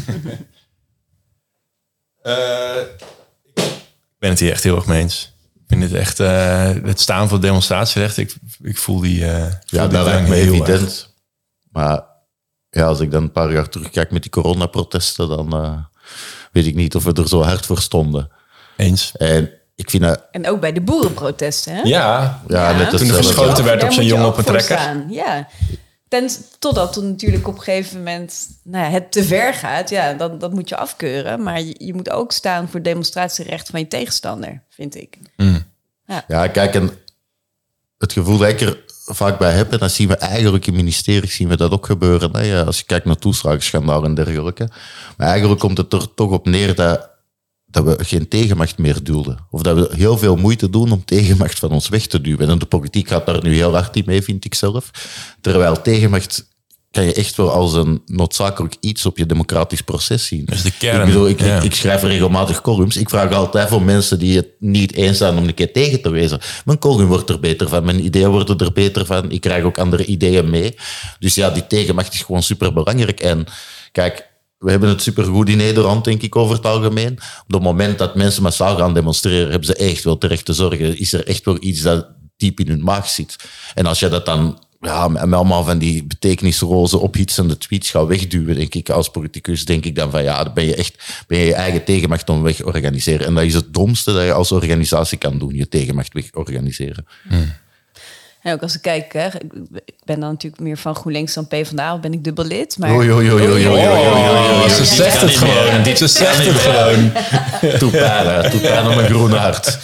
uh, ik ben het hier echt heel erg mee eens. Ik vind het echt, uh, het staan voor het demonstratierecht, ik, ik voel die uh, Ja, voel dat die lijkt me heel evident. erg. Maar ja, als ik dan een paar jaar terugkijk met die coronaprotesten, dan uh, weet ik niet of we er zo hard voor stonden. Eens. En ik vind dat... En ook bij de boerenprotesten, hè? Ja, Ja, Ja. net als Toen er zelf. geschoten werd Daar op zo'n moet je jongen ook op een voor trekker. staan, ja. Ten, totdat het natuurlijk op een gegeven moment nou ja, het te ver gaat. Ja, dan, dat moet je afkeuren. Maar je, je moet ook staan voor het demonstratierecht van je tegenstander, vind ik. Ja, kijk, en het gevoel dat ik vaak bij heb. En dat zien we eigenlijk in ministeries zien we dat ook gebeuren. Hè? Ja, als je kijkt naar toeslagenschandaal en dergelijke. Maar eigenlijk komt het er toch op neer dat, dat we geen tegenmacht meer dulden. Of dat we heel veel moeite doen om tegenmacht van ons weg te duwen. En de politiek gaat daar nu heel hard in mee, vind ik zelf. Terwijl tegenmacht kan je echt wel als een noodzakelijk iets op je democratisch proces zien. Dat is de kern. Ik bedoel, ik, ja. ik, ik schrijf regelmatig columns. Ik vraag altijd voor mensen die het niet eens zijn om een keer tegen te wezen. Mijn column wordt er beter van, mijn ideeën worden er beter van. Ik krijg ook andere ideeën mee. Dus ja, die tegenmacht is gewoon superbelangrijk. En kijk, we hebben het supergoed in Nederland, denk ik, over het algemeen. Op het moment dat mensen massaal gaan demonstreren, hebben ze echt wel terecht te zorgen. Is er echt wel iets dat diep in hun maag zit. En als je dat dan ja, met allemaal van die betekenisloze, ophitsende tweets gaat wegduwen, denk ik, als politicus, denk ik dan van ja, dan ben je echt ben je, je eigen tegenmacht om weg organiseren. En dat is het domste dat je als organisatie kan doen, je tegenmacht weg organiseren. Hmm. En ook als ik kijk, hè, ik ben dan natuurlijk meer van GroenLinks dan PvdA, of ben ik dubbel lid. Maar... Oei, oei, oei, oei, oei, oei, oei, oei. Ze zegt het gewoon. Ze zegt het gewoon. Doe pijn, hè. Doe pijn op mijn groene hart.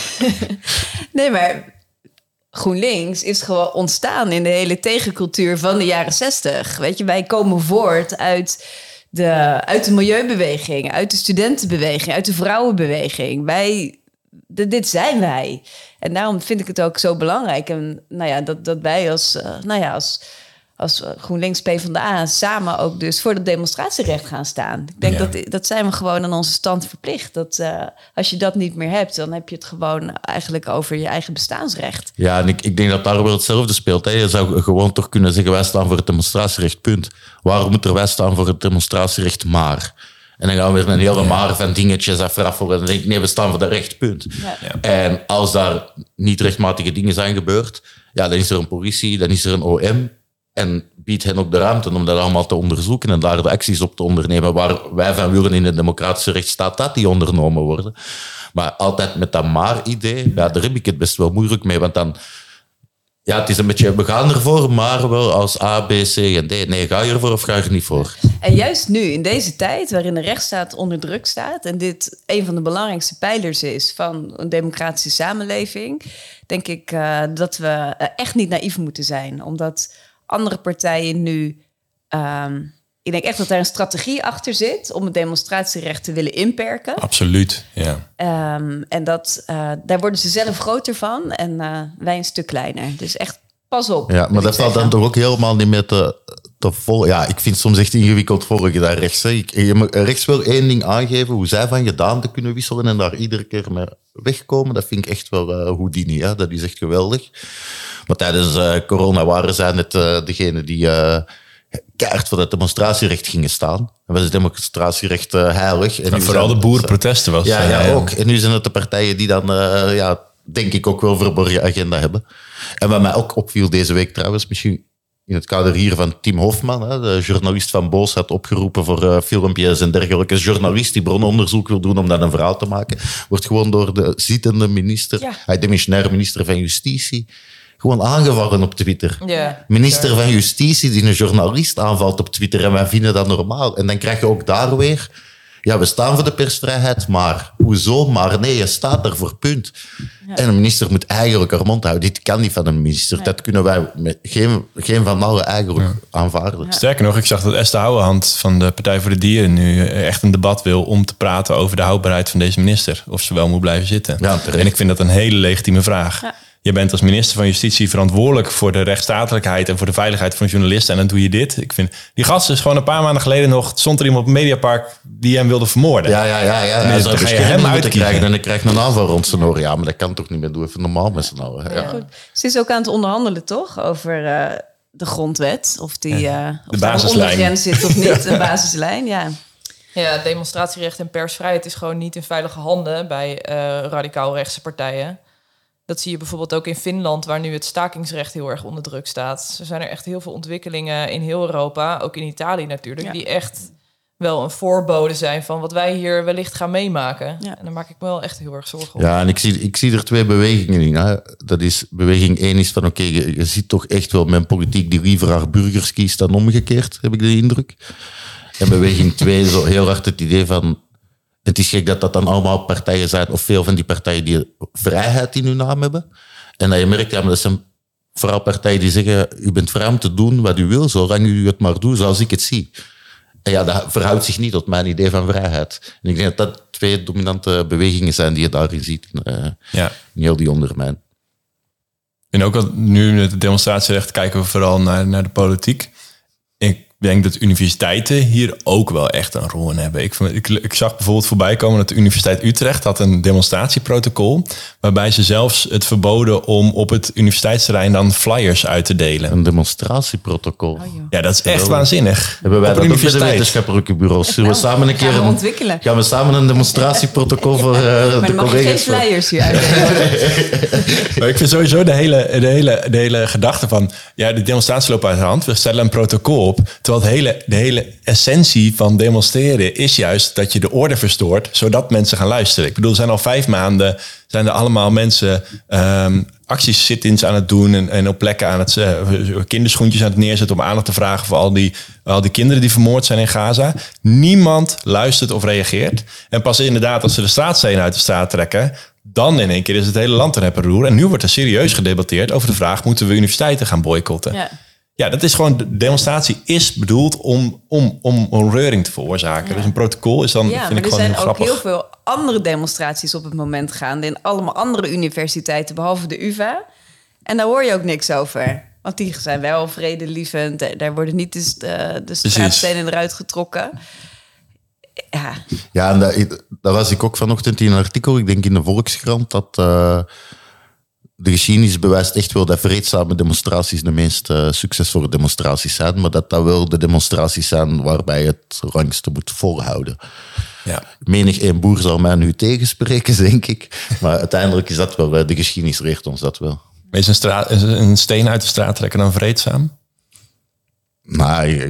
Nee, maar GroenLinks is gewoon ontstaan in de hele tegencultuur van de jaren zestig. Weet je, wij komen voort uit de, uit de milieubeweging, uit de studentenbeweging, uit de vrouwenbeweging. Wij, de, dit zijn wij. En daarom vind ik het ook zo belangrijk. En nou ja, dat, dat wij als, uh, nou ja, als, als GroenLinks PvdA samen ook dus voor dat demonstratierecht gaan staan. Ik denk Ja. dat, dat zijn we gewoon aan onze stand verplicht. Dat uh, als je dat niet meer hebt, dan heb je het gewoon eigenlijk over je eigen bestaansrecht. Ja, en ik, ik denk dat daar wel hetzelfde speelt. Hè. Je zou gewoon toch kunnen zeggen, wij staan voor het demonstratierecht, punt. Waarom moeten wij staan voor het demonstratierecht maar? En dan gaan we weer een hele maar van dingetjes afraffelen. En dan denk ik, nee, we staan voor dat recht, punt. Ja. Ja. En als daar niet rechtmatige dingen zijn gebeurd, ja, dan is er een politie, dan is er een O M. En biedt hen ook de ruimte om dat allemaal te onderzoeken en daar de acties op te ondernemen waar wij van willen in een democratische rechtsstaat dat die ondernomen worden. Maar altijd met dat maar-idee, ja, daar heb ik het best wel moeilijk mee, want dan... Ja, het is een beetje, we gaan ervoor, maar wel als A, B, C en D. Nee, ga je ervoor of ga je er niet voor? En juist nu, in deze tijd waarin de rechtsstaat onder druk staat en dit een van de belangrijkste pijlers is van een democratische samenleving, denk ik uh, dat we uh, echt niet naïef moeten zijn. Omdat andere partijen nu... Um, ik denk echt dat daar een strategie achter zit om het demonstratierecht te willen inperken. Absoluut, ja. Um, en dat, uh, daar worden ze zelf groter van en uh, wij een stuk kleiner. Dus echt pas op. Ja, maar dat valt dan toch ook helemaal niet meer te, te vol. Ja, ik vind het soms echt ingewikkeld volgen daar rechts. Hè. Ik, je moet rechts wel één ding aangeven, hoe zij van gedaante kunnen wisselen en daar iedere keer mee wegkomen. Dat vind ik echt wel uh, Houdini. Hè. Dat is echt geweldig. Maar tijdens uh, corona waren zij net uh, degene die... Uh, keihard voor dat demonstratierecht gingen staan. En was het demonstratierecht uh, heilig. En En vooral de boerenprotesten was. Ja, ja, uh, ook. En nu zijn het de partijen die dan, uh, ja, denk ik, ook wel verborgen agenda hebben. En wat mij ook opviel deze week trouwens, misschien in het kader hier van Tim Hofman, hè, de journalist van Boos, had opgeroepen voor uh, filmpjes en dergelijke. Een journalist die brononderzoek wil doen om dat een verhaal te maken, wordt gewoon door de zittende minister, Ja. uh, demissionair minister van Justitie, gewoon aangevallen op Twitter. Ja, Minister sorry. van Justitie die een journalist aanvalt op Twitter en wij vinden dat normaal. En dan krijg je ook daar weer... Ja, we staan voor de persvrijheid, maar hoezo? Maar nee, je staat er voor, punt. Ja. En een minister moet eigenlijk haar mond houden. Dit kan niet van een minister. Nee. Dat kunnen wij met geen, geen van allen eigenlijk ja. aanvaarden. Sterker nog, ik zag dat Esther Ouwehand van de Partij voor de Dieren nu echt een debat wil om te praten over de houdbaarheid van deze minister. Of ze wel moet blijven zitten. Ja, terecht. En ik vind dat een hele legitieme vraag. Ja. Je bent als minister van Justitie verantwoordelijk voor de rechtsstatelijkheid en voor de veiligheid van journalisten. En dan doe je dit. Ik vind, die gast is gewoon een paar maanden geleden nog, stond er iemand op Mediapark die hem wilde vermoorden. Ja, ja, ja. ja. Nee, Hij dan zou ga je hem bescherming moeten uitkiezen. krijgen en dan krijg je een aanval rond zijn oren. Ja, maar dat kan toch niet meer. Doe even normaal met z'n allen. Ja. Ja, goed. Ze is ook aan het onderhandelen, toch? Over uh, de grondwet. Of die uh, of de daar een basislijn. ondergrens zit of niet. Een basislijn, ja. Ja, demonstratierecht en persvrijheid is gewoon niet in veilige handen bij uh, radicaal rechtse partijen. Dat zie je bijvoorbeeld ook in Finland, waar nu het stakingsrecht heel erg onder druk staat. Er zijn er echt heel veel ontwikkelingen in heel Europa, ook in Italië natuurlijk, Ja. die echt wel een voorbode zijn van wat wij hier wellicht gaan meemaken. Ja. En daar maak ik me wel echt heel erg zorgen om. Ja, en ik zie, ik zie er twee bewegingen in. Hè. Dat is, beweging één is van, oké, okay, je, je ziet toch echt wel mijn politiek die liever haar burgers kiest dan omgekeerd, heb ik de indruk. En beweging twee is zo heel hard het idee van, het is gek dat dat dan allemaal partijen zijn, of veel van die partijen die vrijheid in hun naam hebben. En dat je merkt, ja, maar dat zijn vooral partijen die zeggen, u bent vrij om te doen wat u wil, zolang u het maar doet zoals ik het zie. En ja, dat verhoudt zich niet tot mijn idee van vrijheid. En ik denk dat dat twee dominante bewegingen zijn die je daarin ziet. Uh, Ja. In heel die ondermijn. En ook al nu met het demonstratierecht kijken we vooral naar, naar de politiek. Ik denk dat universiteiten hier ook wel echt een rol in hebben. Ik, vond- ik, ik zag bijvoorbeeld voorbij komen dat de Universiteit Utrecht had een demonstratieprotocol, waarbij ze zelfs het verboden om op het universiteitsterrein dan flyers uit te delen. Een demonstratieprotocol. Ja, dat is echt waanzinnig. Hebben wij Op dat een ook bij de universiteit. wetenschappelijke bureaus? Zullen we samen een Gaan keer we een, ontwikkelen. gaan we samen een demonstratieprotocol voor uh, Maar de dan mag je geen collega's? flyers hier uit. Maar ik vind sowieso de hele, de hele, de hele gedachte van, ja, de demonstratie loopt uit de hand. We stellen een protocol op. Terwijl het hele, de hele essentie van demonstreren is juist dat je de orde verstoort, zodat mensen gaan luisteren. Ik bedoel, er zijn al vijf maanden, zijn er allemaal mensen um, acties, sit-ins aan het doen en, en op plekken aan het, uh, kinderschoentjes aan het neerzetten om aandacht te vragen voor al die, al die kinderen die vermoord zijn in Gaza. Niemand luistert of reageert. En pas inderdaad als ze de straatstenen uit de straat trekken, dan in één keer is het hele land een repperoer. En nu wordt er serieus gedebatteerd over de vraag, moeten we universiteiten gaan boycotten? Ja. Ja, dat is gewoon, de demonstratie is bedoeld om, om, om een reuring te veroorzaken. Ja. Dus een protocol is dan, Ja, vind maar ik er gewoon zijn heel ook grappig. heel veel andere demonstraties op het moment gaande in allemaal andere universiteiten, behalve de U vA. En daar hoor je ook niks over. Want die zijn wel vredelievend. Daar worden niet de, de, de straatstenen eruit getrokken. Ja, Ja, en dat, dat was ik ook vanochtend in een artikel, ik denk in de Volkskrant, dat uh, de geschiedenis bewijst echt wel dat vreedzame demonstraties de meest uh, succesvolle demonstraties zijn, maar dat dat wel de demonstraties zijn waarbij je het langste moet volhouden. Ja. Menig één boer zal mij nu tegenspreken, denk ik. Maar uiteindelijk is dat wel, uh, de geschiedenis leert ons dat wel. Is een, straat, is een steen uit de straat trekken dan vreedzaam? Maar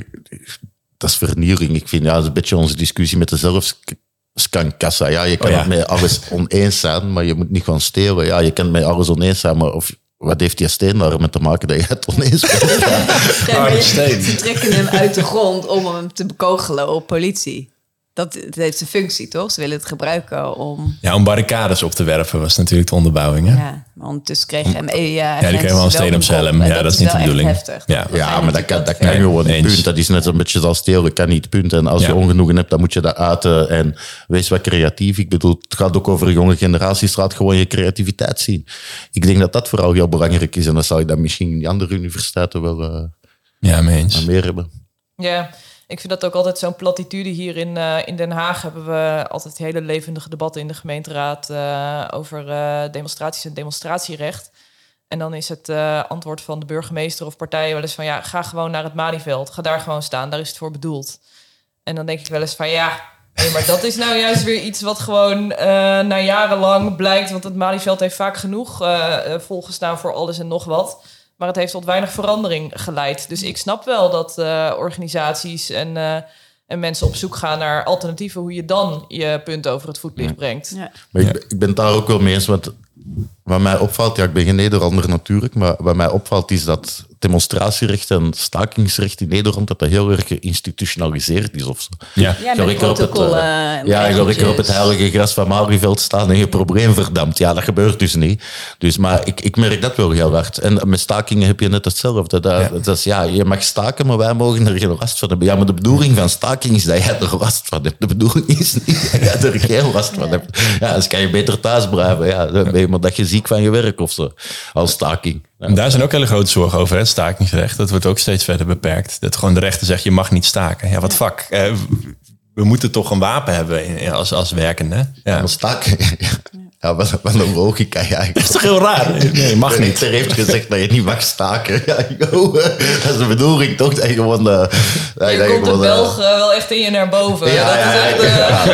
dat is vernieling. Ik vind, ja, dat is een beetje onze discussie met de zelfscankassa. Ja, je kan Oh ja. het met alles oneens zijn, maar je moet niet gaan stelen. Ja, je kan het met alles oneens zijn, maar of, wat heeft die steen daarmee te maken dat je het oneens bent? ja maar je- steen. ze trekken hem uit de grond om hem te bekogelen op politie. Dat, dat heeft een functie, toch? Ze willen het gebruiken om... Ja, om barricades op te werpen was natuurlijk de onderbouwing. Hè? Ja, Ja, maar ondertussen kreeg hem... Ja, die kregen wel een steen op zijn helm. Ja, dat is niet de bedoeling. Heftig. Ja. Ja, maar dat kan, dat kan Nee, gewoon niet. eens. Punt. Dat is net een beetje zoals stelen, kan niet. Punt. En als Ja. je ongenoegen hebt, dan moet je dat uiten. En wees wat creatief. Ik bedoel, het gaat ook over jonge generaties. Laat gewoon je creativiteit zien. Ik denk dat dat vooral heel belangrijk is. En dat zou ik dan misschien in die andere universiteiten wel uh, Ja, mee eens. meer hebben. Ja, ik vind dat ook altijd zo'n platitude. Hier in, uh, in Den Haag hebben we altijd hele levendige debatten in de gemeenteraad uh, over uh, demonstraties en demonstratierecht. En dan is het uh, antwoord van de burgemeester of partijen wel eens van, ja, ga gewoon naar het Malieveld. Ga daar gewoon staan, daar is het voor bedoeld. En dan denk ik wel eens van, ja, nee, maar dat is nou juist weer iets wat gewoon uh, na jarenlang blijkt. Want het Malieveld heeft vaak genoeg uh, volgestaan voor alles en nog wat. Maar het heeft tot weinig verandering geleid. Dus ik snap wel dat uh, organisaties en, uh, en mensen op zoek gaan naar alternatieven, hoe je dan je punt over het voetlicht brengt. Ja. Maar ik, ben- ik ben het daar ook wel mee eens. Want wat mij opvalt, ja, ik ben geen Nederlander natuurlijk, maar wat mij opvalt is dat demonstratierecht en stakingsrecht in Nederland dat dat heel erg geïnstitutionaliseerd is of zo. Ja. Ja, Ga met lekker op het, protocollen eh, en ja, ga lekker op het regeltjes. heilige gras van Malieveld staan en je probleem verdampt. Ja, dat gebeurt dus niet. Dus, maar ik, ik merk dat wel heel hard. En met stakingen heb je net hetzelfde. Dat, Ja. dat is, ja, je mag staken, maar wij mogen er geen last van hebben. Ja, maar de bedoeling van staking is dat jij er last van hebt. De bedoeling is niet dat jij er geen last van hebt. Ja, dus kan je beter thuis blijven. Ja, dan ben je maar dat je ziek van je werk of zo. Als staking. Ja. En daar zijn ook hele grote zorgen over, hè, het stakingsrecht. Dat wordt ook steeds verder beperkt. Dat gewoon de rechter zegt, je mag niet staken. Ja, wat fuck. Eh, we moeten toch een wapen hebben in- als, als werkende. Ja. Maar staken... Ja, wat, wat een logica. Ja. Dat is toch heel raar? Nee, je mag De niet. rechter heeft gezegd dat je niet mag staken. Ja, joh, dat is de bedoeling toch? Dat je gewoon... Uh, dat je- Hier dat je komt de gewoon, eh, Belg uh, wel echt in je naar boven. Ja, dat ja, is echt,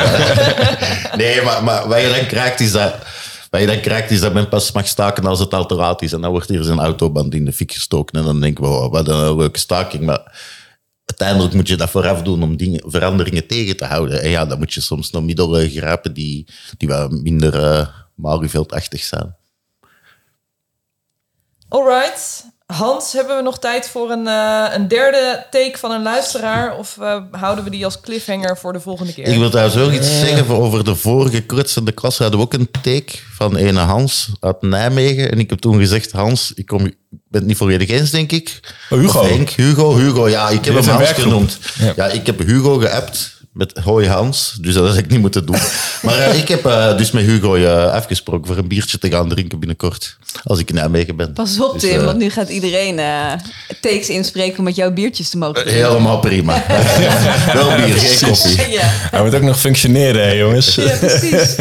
ja, uh, Nee, maar, maar wat je dan krijgt is dat... Wat je dan krijgt is dat men pas mag staken als het al te laat is. En dan wordt hier zijn autoband in de fik gestoken. En dan denken we, oh, wat een leuke staking. Maar uiteindelijk moet je dat vooraf doen om dingen, veranderingen tegen te houden. En ja, dan moet je soms naar middelen grijpen die, die wat minder uh, Malieveld-achtig zijn. Alright. Hans, hebben we nog tijd voor een, uh, een derde take van een luisteraar? Of uh, houden we die als cliffhanger voor de volgende keer? Ik wil trouwens wel iets zeggen over de vorige krutsende klas. We hadden we ook een take van ene Hans uit Nijmegen. En ik heb toen gezegd, Hans, ik kom, ben het niet volledig eens, denk ik. Oh, Hugo. Of Henk, Hugo, Hugo. Ja, ik heb Dit hem is een Hans werkgroep. genoemd. Ja. Ja, ik heb Hugo geappt met hoi Hans. Dus dat had ik niet moeten doen. Maar uh, ik heb uh, dus met Hugo uh, afgesproken voor een biertje te gaan drinken binnenkort. Als ik in Nijmegen ben. Pas op, Dus, Tim, uh, want nu gaat iedereen uh, takes inspreken om met jouw biertjes te mogen drinken. Helemaal prima. Wel bier, geen koffie. Ja. Hij moet ook nog functioneren, hè, jongens. Ja, precies.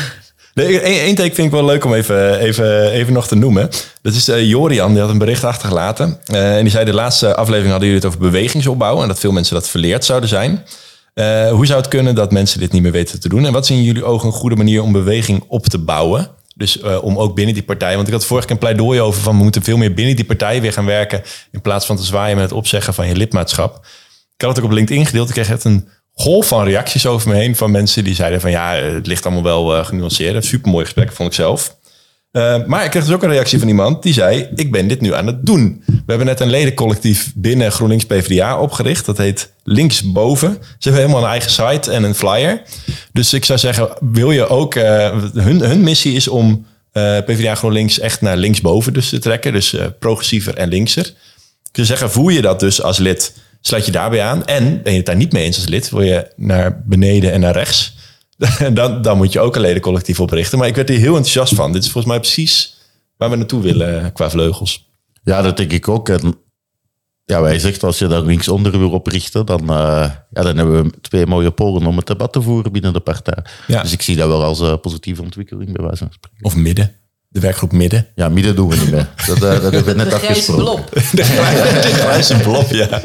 Eén take vind ik wel leuk om even, even, even nog te noemen. Dat is uh, Jorian, die had een bericht achtergelaten. Uh, en die zei, de laatste aflevering hadden jullie het over bewegingsopbouw. En dat veel mensen dat verleerd zouden zijn. Uh, hoe zou het kunnen dat mensen dit niet meer weten te doen? En wat is in jullie ogen een goede manier om beweging op te bouwen? Dus uh, om ook binnen die partij... Want ik had vorige keer een pleidooi over van... we moeten veel meer binnen die partij weer gaan werken... in plaats van te zwaaien met het opzeggen van je lidmaatschap. Ik had het ook op LinkedIn gedeeld. Ik kreeg echt een golf van reacties over me heen... van mensen die zeiden van... ja, het ligt allemaal wel uh, genuanceerd. Supermooi gesprek, vond ik zelf. Uh, maar ik kreeg dus ook een reactie van iemand die zei... ik ben dit nu aan het doen. We hebben net een ledencollectief binnen GroenLinks P v d A opgericht. Dat heet Linksboven. Ze hebben helemaal een eigen site en een flyer. Dus ik zou zeggen, wil je ook... Uh, hun, hun missie is om uh, P v d A GroenLinks echt naar linksboven dus te trekken. Dus uh, progressiever en linkser. Ik zou zeggen, voel je dat dus als lid... sluit je daarbij aan. En ben je het daar niet mee eens als lid... wil je naar beneden en naar rechts... Dan, dan moet je ook een ledencollectief oprichten. Maar ik werd er heel enthousiast van. Dit is volgens mij precies waar we naartoe willen qua vleugels. Ja, dat denk ik ook. En ja, wij zegt als je daar linksonder wil oprichten, dan, uh, ja, dan hebben we twee mooie polen om het debat te voeren binnen de partij. Ja. Dus ik zie dat wel als uh, positieve ontwikkeling, bij wijze van spreken. Of midden. De werkgroep midden. Ja, midden doen we niet meer. Dat, uh, dat hebben we net de afgesproken. Blob. De grijze blob, ja.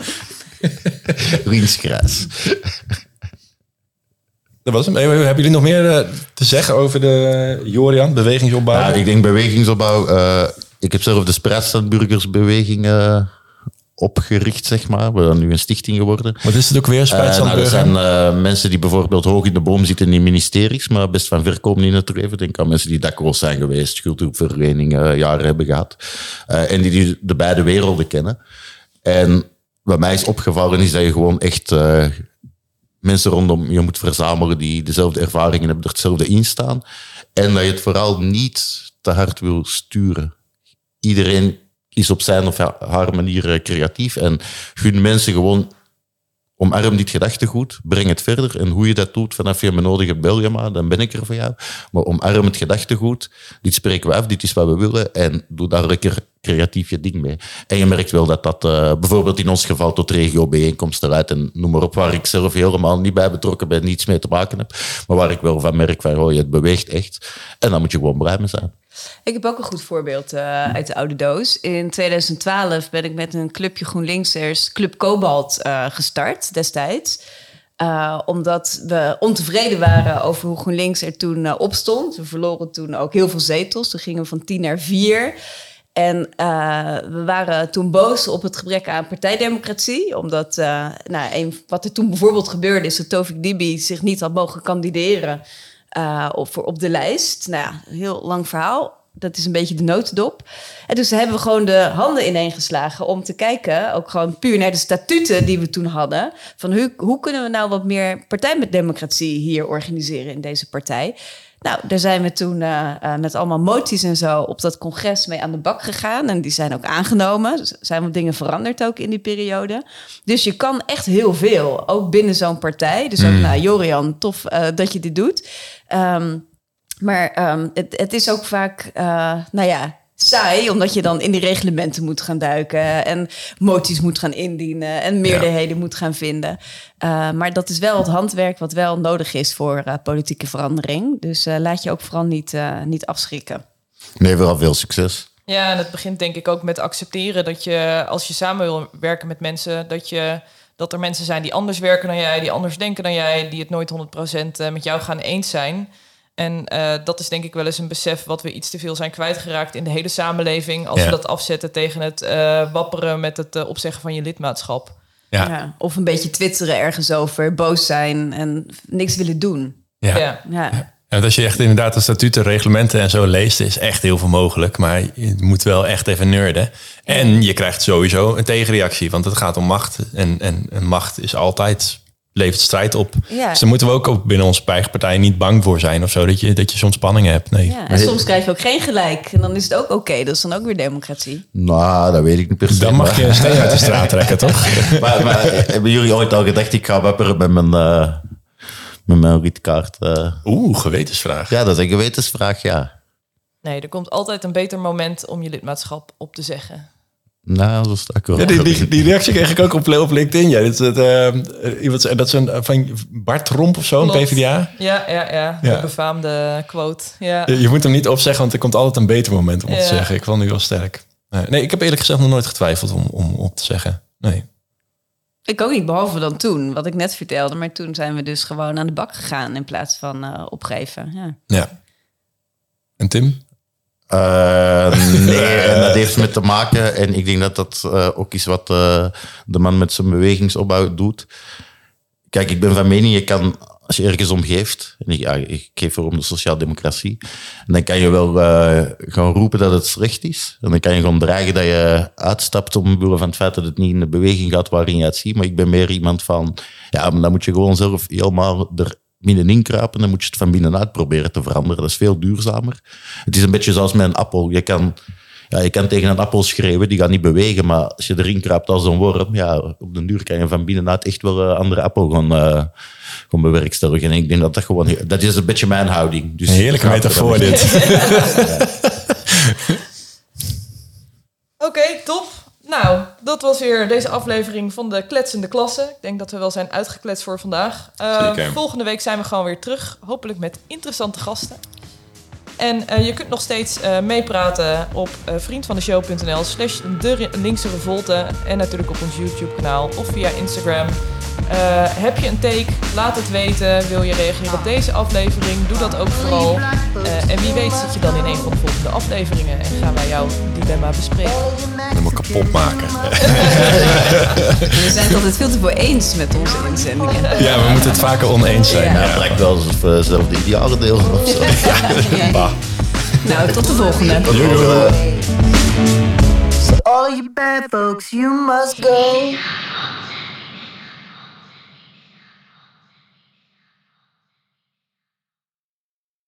Linksgrijs. Dat was hem. Hebben jullie nog meer uh, te zeggen over de Jorian, bewegingsopbouw? Ja, ik denk bewegingsopbouw. Uh, ik heb zelf de Spreidstandburgersbeweging uh, opgericht, zeg maar. We zijn nu een stichting geworden. Wat is het ook weer, Spreidstandburger? Uh, nou, dat zijn uh, mensen die bijvoorbeeld hoog in de boom zitten in ministeries, maar best van ver komen in het leven. Denk aan mensen die dakloos zijn geweest, cultuurverenigingen uh, jaren hebben gehad. Uh, en die de beide werelden kennen. En wat mij is opgevallen is dat je gewoon echt... Uh, mensen rondom je moet verzamelen die dezelfde ervaringen hebben, er hetzelfde in staan. En dat je het vooral niet te hard wil sturen. Iedereen is op zijn of haar manier creatief en gun mensen gewoon omarm dit gedachtegoed, breng het verder. En hoe je dat doet, vanaf je me nodig hebt, bel je maar, dan ben ik er voor jou. Maar omarm het gedachtegoed, dit spreken we af, dit is wat we willen en doe daar lekker creatief je ding mee. En je merkt wel dat dat uh, bijvoorbeeld in ons geval tot regio-bijeenkomsten leidt en noem maar op, waar ik zelf helemaal niet bij betrokken ben, niets mee te maken heb, maar waar ik wel van merk van, oh, het beweegt echt. En dan moet je gewoon blij mee zijn. Ik heb ook een goed voorbeeld uh, uit de oude doos. In tweeduizend twaalf ben ik met een clubje GroenLinksers, Club Cobalt, uh, gestart destijds. Uh, omdat we ontevreden waren over hoe GroenLinks er toen uh, op stond. We verloren toen ook heel veel zetels. Toen gingen we van tien naar vier. En uh, we waren toen boos op het gebrek aan partijdemocratie. Omdat uh, nou, een, wat er toen bijvoorbeeld gebeurde is dat Tovik Dibi zich niet had mogen kandideren uh, op, voor op de lijst. Nou ja, een heel lang verhaal. Dat is een beetje de notendop. En dus hebben we gewoon de handen ineengeslagen om te kijken, ook gewoon puur naar de statuten die we toen hadden, van hoe, hoe kunnen we nou wat meer partijdemocratie hier organiseren in deze partij. Nou, daar zijn we toen uh, uh, met allemaal moties en zo op dat congres mee aan de bak gegaan. En die zijn ook aangenomen. Dus er zijn wat dingen veranderd ook in die periode. Dus je kan echt heel veel, ook binnen zo'n partij. Dus ook, mm. nou, Jorian, tof uh, dat je dit doet. Um, maar um, het, het is ook vaak, uh, nou ja, saai, omdat je dan in die reglementen moet gaan duiken en moties moet gaan indienen en meerderheden ja. moet gaan vinden. Uh, maar dat is wel het handwerk wat wel nodig is voor uh, politieke verandering. Dus uh, laat je ook vooral niet, uh, niet afschrikken. Nee, vooral veel succes. Ja, en het begint denk ik ook met accepteren dat je, als je samen wil werken met mensen, dat je dat er mensen zijn die anders werken dan jij, die anders denken dan jij, die het nooit honderd procent met jou gaan eens zijn. En uh, dat is denk ik wel eens een besef wat we iets te veel zijn kwijtgeraakt in de hele samenleving, als ja. we dat afzetten tegen het uh, wapperen met het uh, opzeggen van je lidmaatschap. Ja. Ja, of een beetje twitteren ergens over, boos zijn en niks willen doen. Ja. Ja. Ja. Ja, En als je echt inderdaad de statuten, reglementen en zo leest, is echt heel veel mogelijk. Maar je moet wel echt even nerden. En je krijgt sowieso een tegenreactie, want het gaat om macht. En, en, en macht is altijd, levert strijd op. Ja. Dus daar moeten we ook binnen onze eigen partij niet bang voor zijn of zo. Dat je, dat je soms spanningen hebt. Nee. Ja, en soms krijg je ook geen gelijk. En dan is het ook oké. Okay. Dat is dan ook weer democratie. Nou, dat weet ik niet per se. Dan mag maar... je een steen uit de straat trekken, toch? maar, maar hebben jullie ooit al gedacht, ik ga wapperen met mijn, uh, met mijn rietkaart? Uh... Oeh, gewetensvraag. Ja, dat is een gewetensvraag, ja. Nee, er komt altijd een beter moment om je lidmaatschap op te zeggen. Nou, zo sta ik wel. Ja, die, die, die reactie kreeg ik ook op, op LinkedIn. Ja. Dat, is, uh, iemand zei, dat is een, van Bart Tromp of zo, een P v d A. Ja, ja, ja. De ja. befaamde quote. Ja. Je moet hem niet opzeggen, want er komt altijd een beter moment om ja. op te zeggen. Ik vond nu wel sterk. Nee, ik heb eerlijk gezegd nog nooit getwijfeld om, om op te zeggen. Nee. Ik ook niet, behalve dan toen, wat ik net vertelde. Maar toen zijn we dus gewoon aan de bak gegaan in plaats van uh, opgeven. Ja. ja. En Tim? Uh, nee, en dat heeft met te maken. En ik denk dat dat uh, ook is wat uh, de man met zijn bewegingsopbouw doet. Kijk, ik ben van mening, je kan, als je ergens om geeft, en ik, ja, ik geef voor om de sociaaldemocratie, en dan kan je wel uh, gaan roepen dat het slecht is. En dan kan je gewoon dreigen dat je uitstapt omwille van het feit dat het niet in de beweging gaat waarin je het ziet. Maar ik ben meer iemand van, ja, maar dan moet je gewoon zelf helemaal er binnenin kruipen, dan moet je het van binnenuit proberen te veranderen. Dat is veel duurzamer. Het is een beetje zoals met een appel. Je kan, ja, je kan tegen een appel schreeuwen, die gaat niet bewegen, maar als je erin kruipt als een worm, ja, op den duur kan je van binnenuit echt wel een andere appel gaan, uh, gaan bewerkstelligen. En ik denk dat dat gewoon... Dat is een beetje mijn houding. Dus een heerlijke metafoor dit. Ja. Oké, okay, top. Nou, dat was weer deze aflevering van de Kletsende Klasse. Ik denk dat we wel zijn uitgekletst voor vandaag. Uh, volgende week zijn we gewoon weer terug. Hopelijk met interessante gasten. En uh, je kunt nog steeds uh, meepraten op uh, vriendvandeshow.nl slash de linkse revolte. En natuurlijk op ons YouTube-kanaal of via Instagram. Uh, heb je een take? Laat het weten. Wil je reageren op deze aflevering? Doe dat ook vooral. Uh, en wie weet zit je dan in een van de volgende afleveringen. En gaan wij jouw dilemma bespreken. Helemaal kapot maken. We zijn het altijd veel te veel eens met onze inzendingen. Ja, we moeten het vaker oneens zijn. Ja, ja. het lijkt wel alsof we zelf de idealen delen of zo. Ja. Ja. Nou, tot de volgende. Tot de volgende. So all of you bad folks, you must go.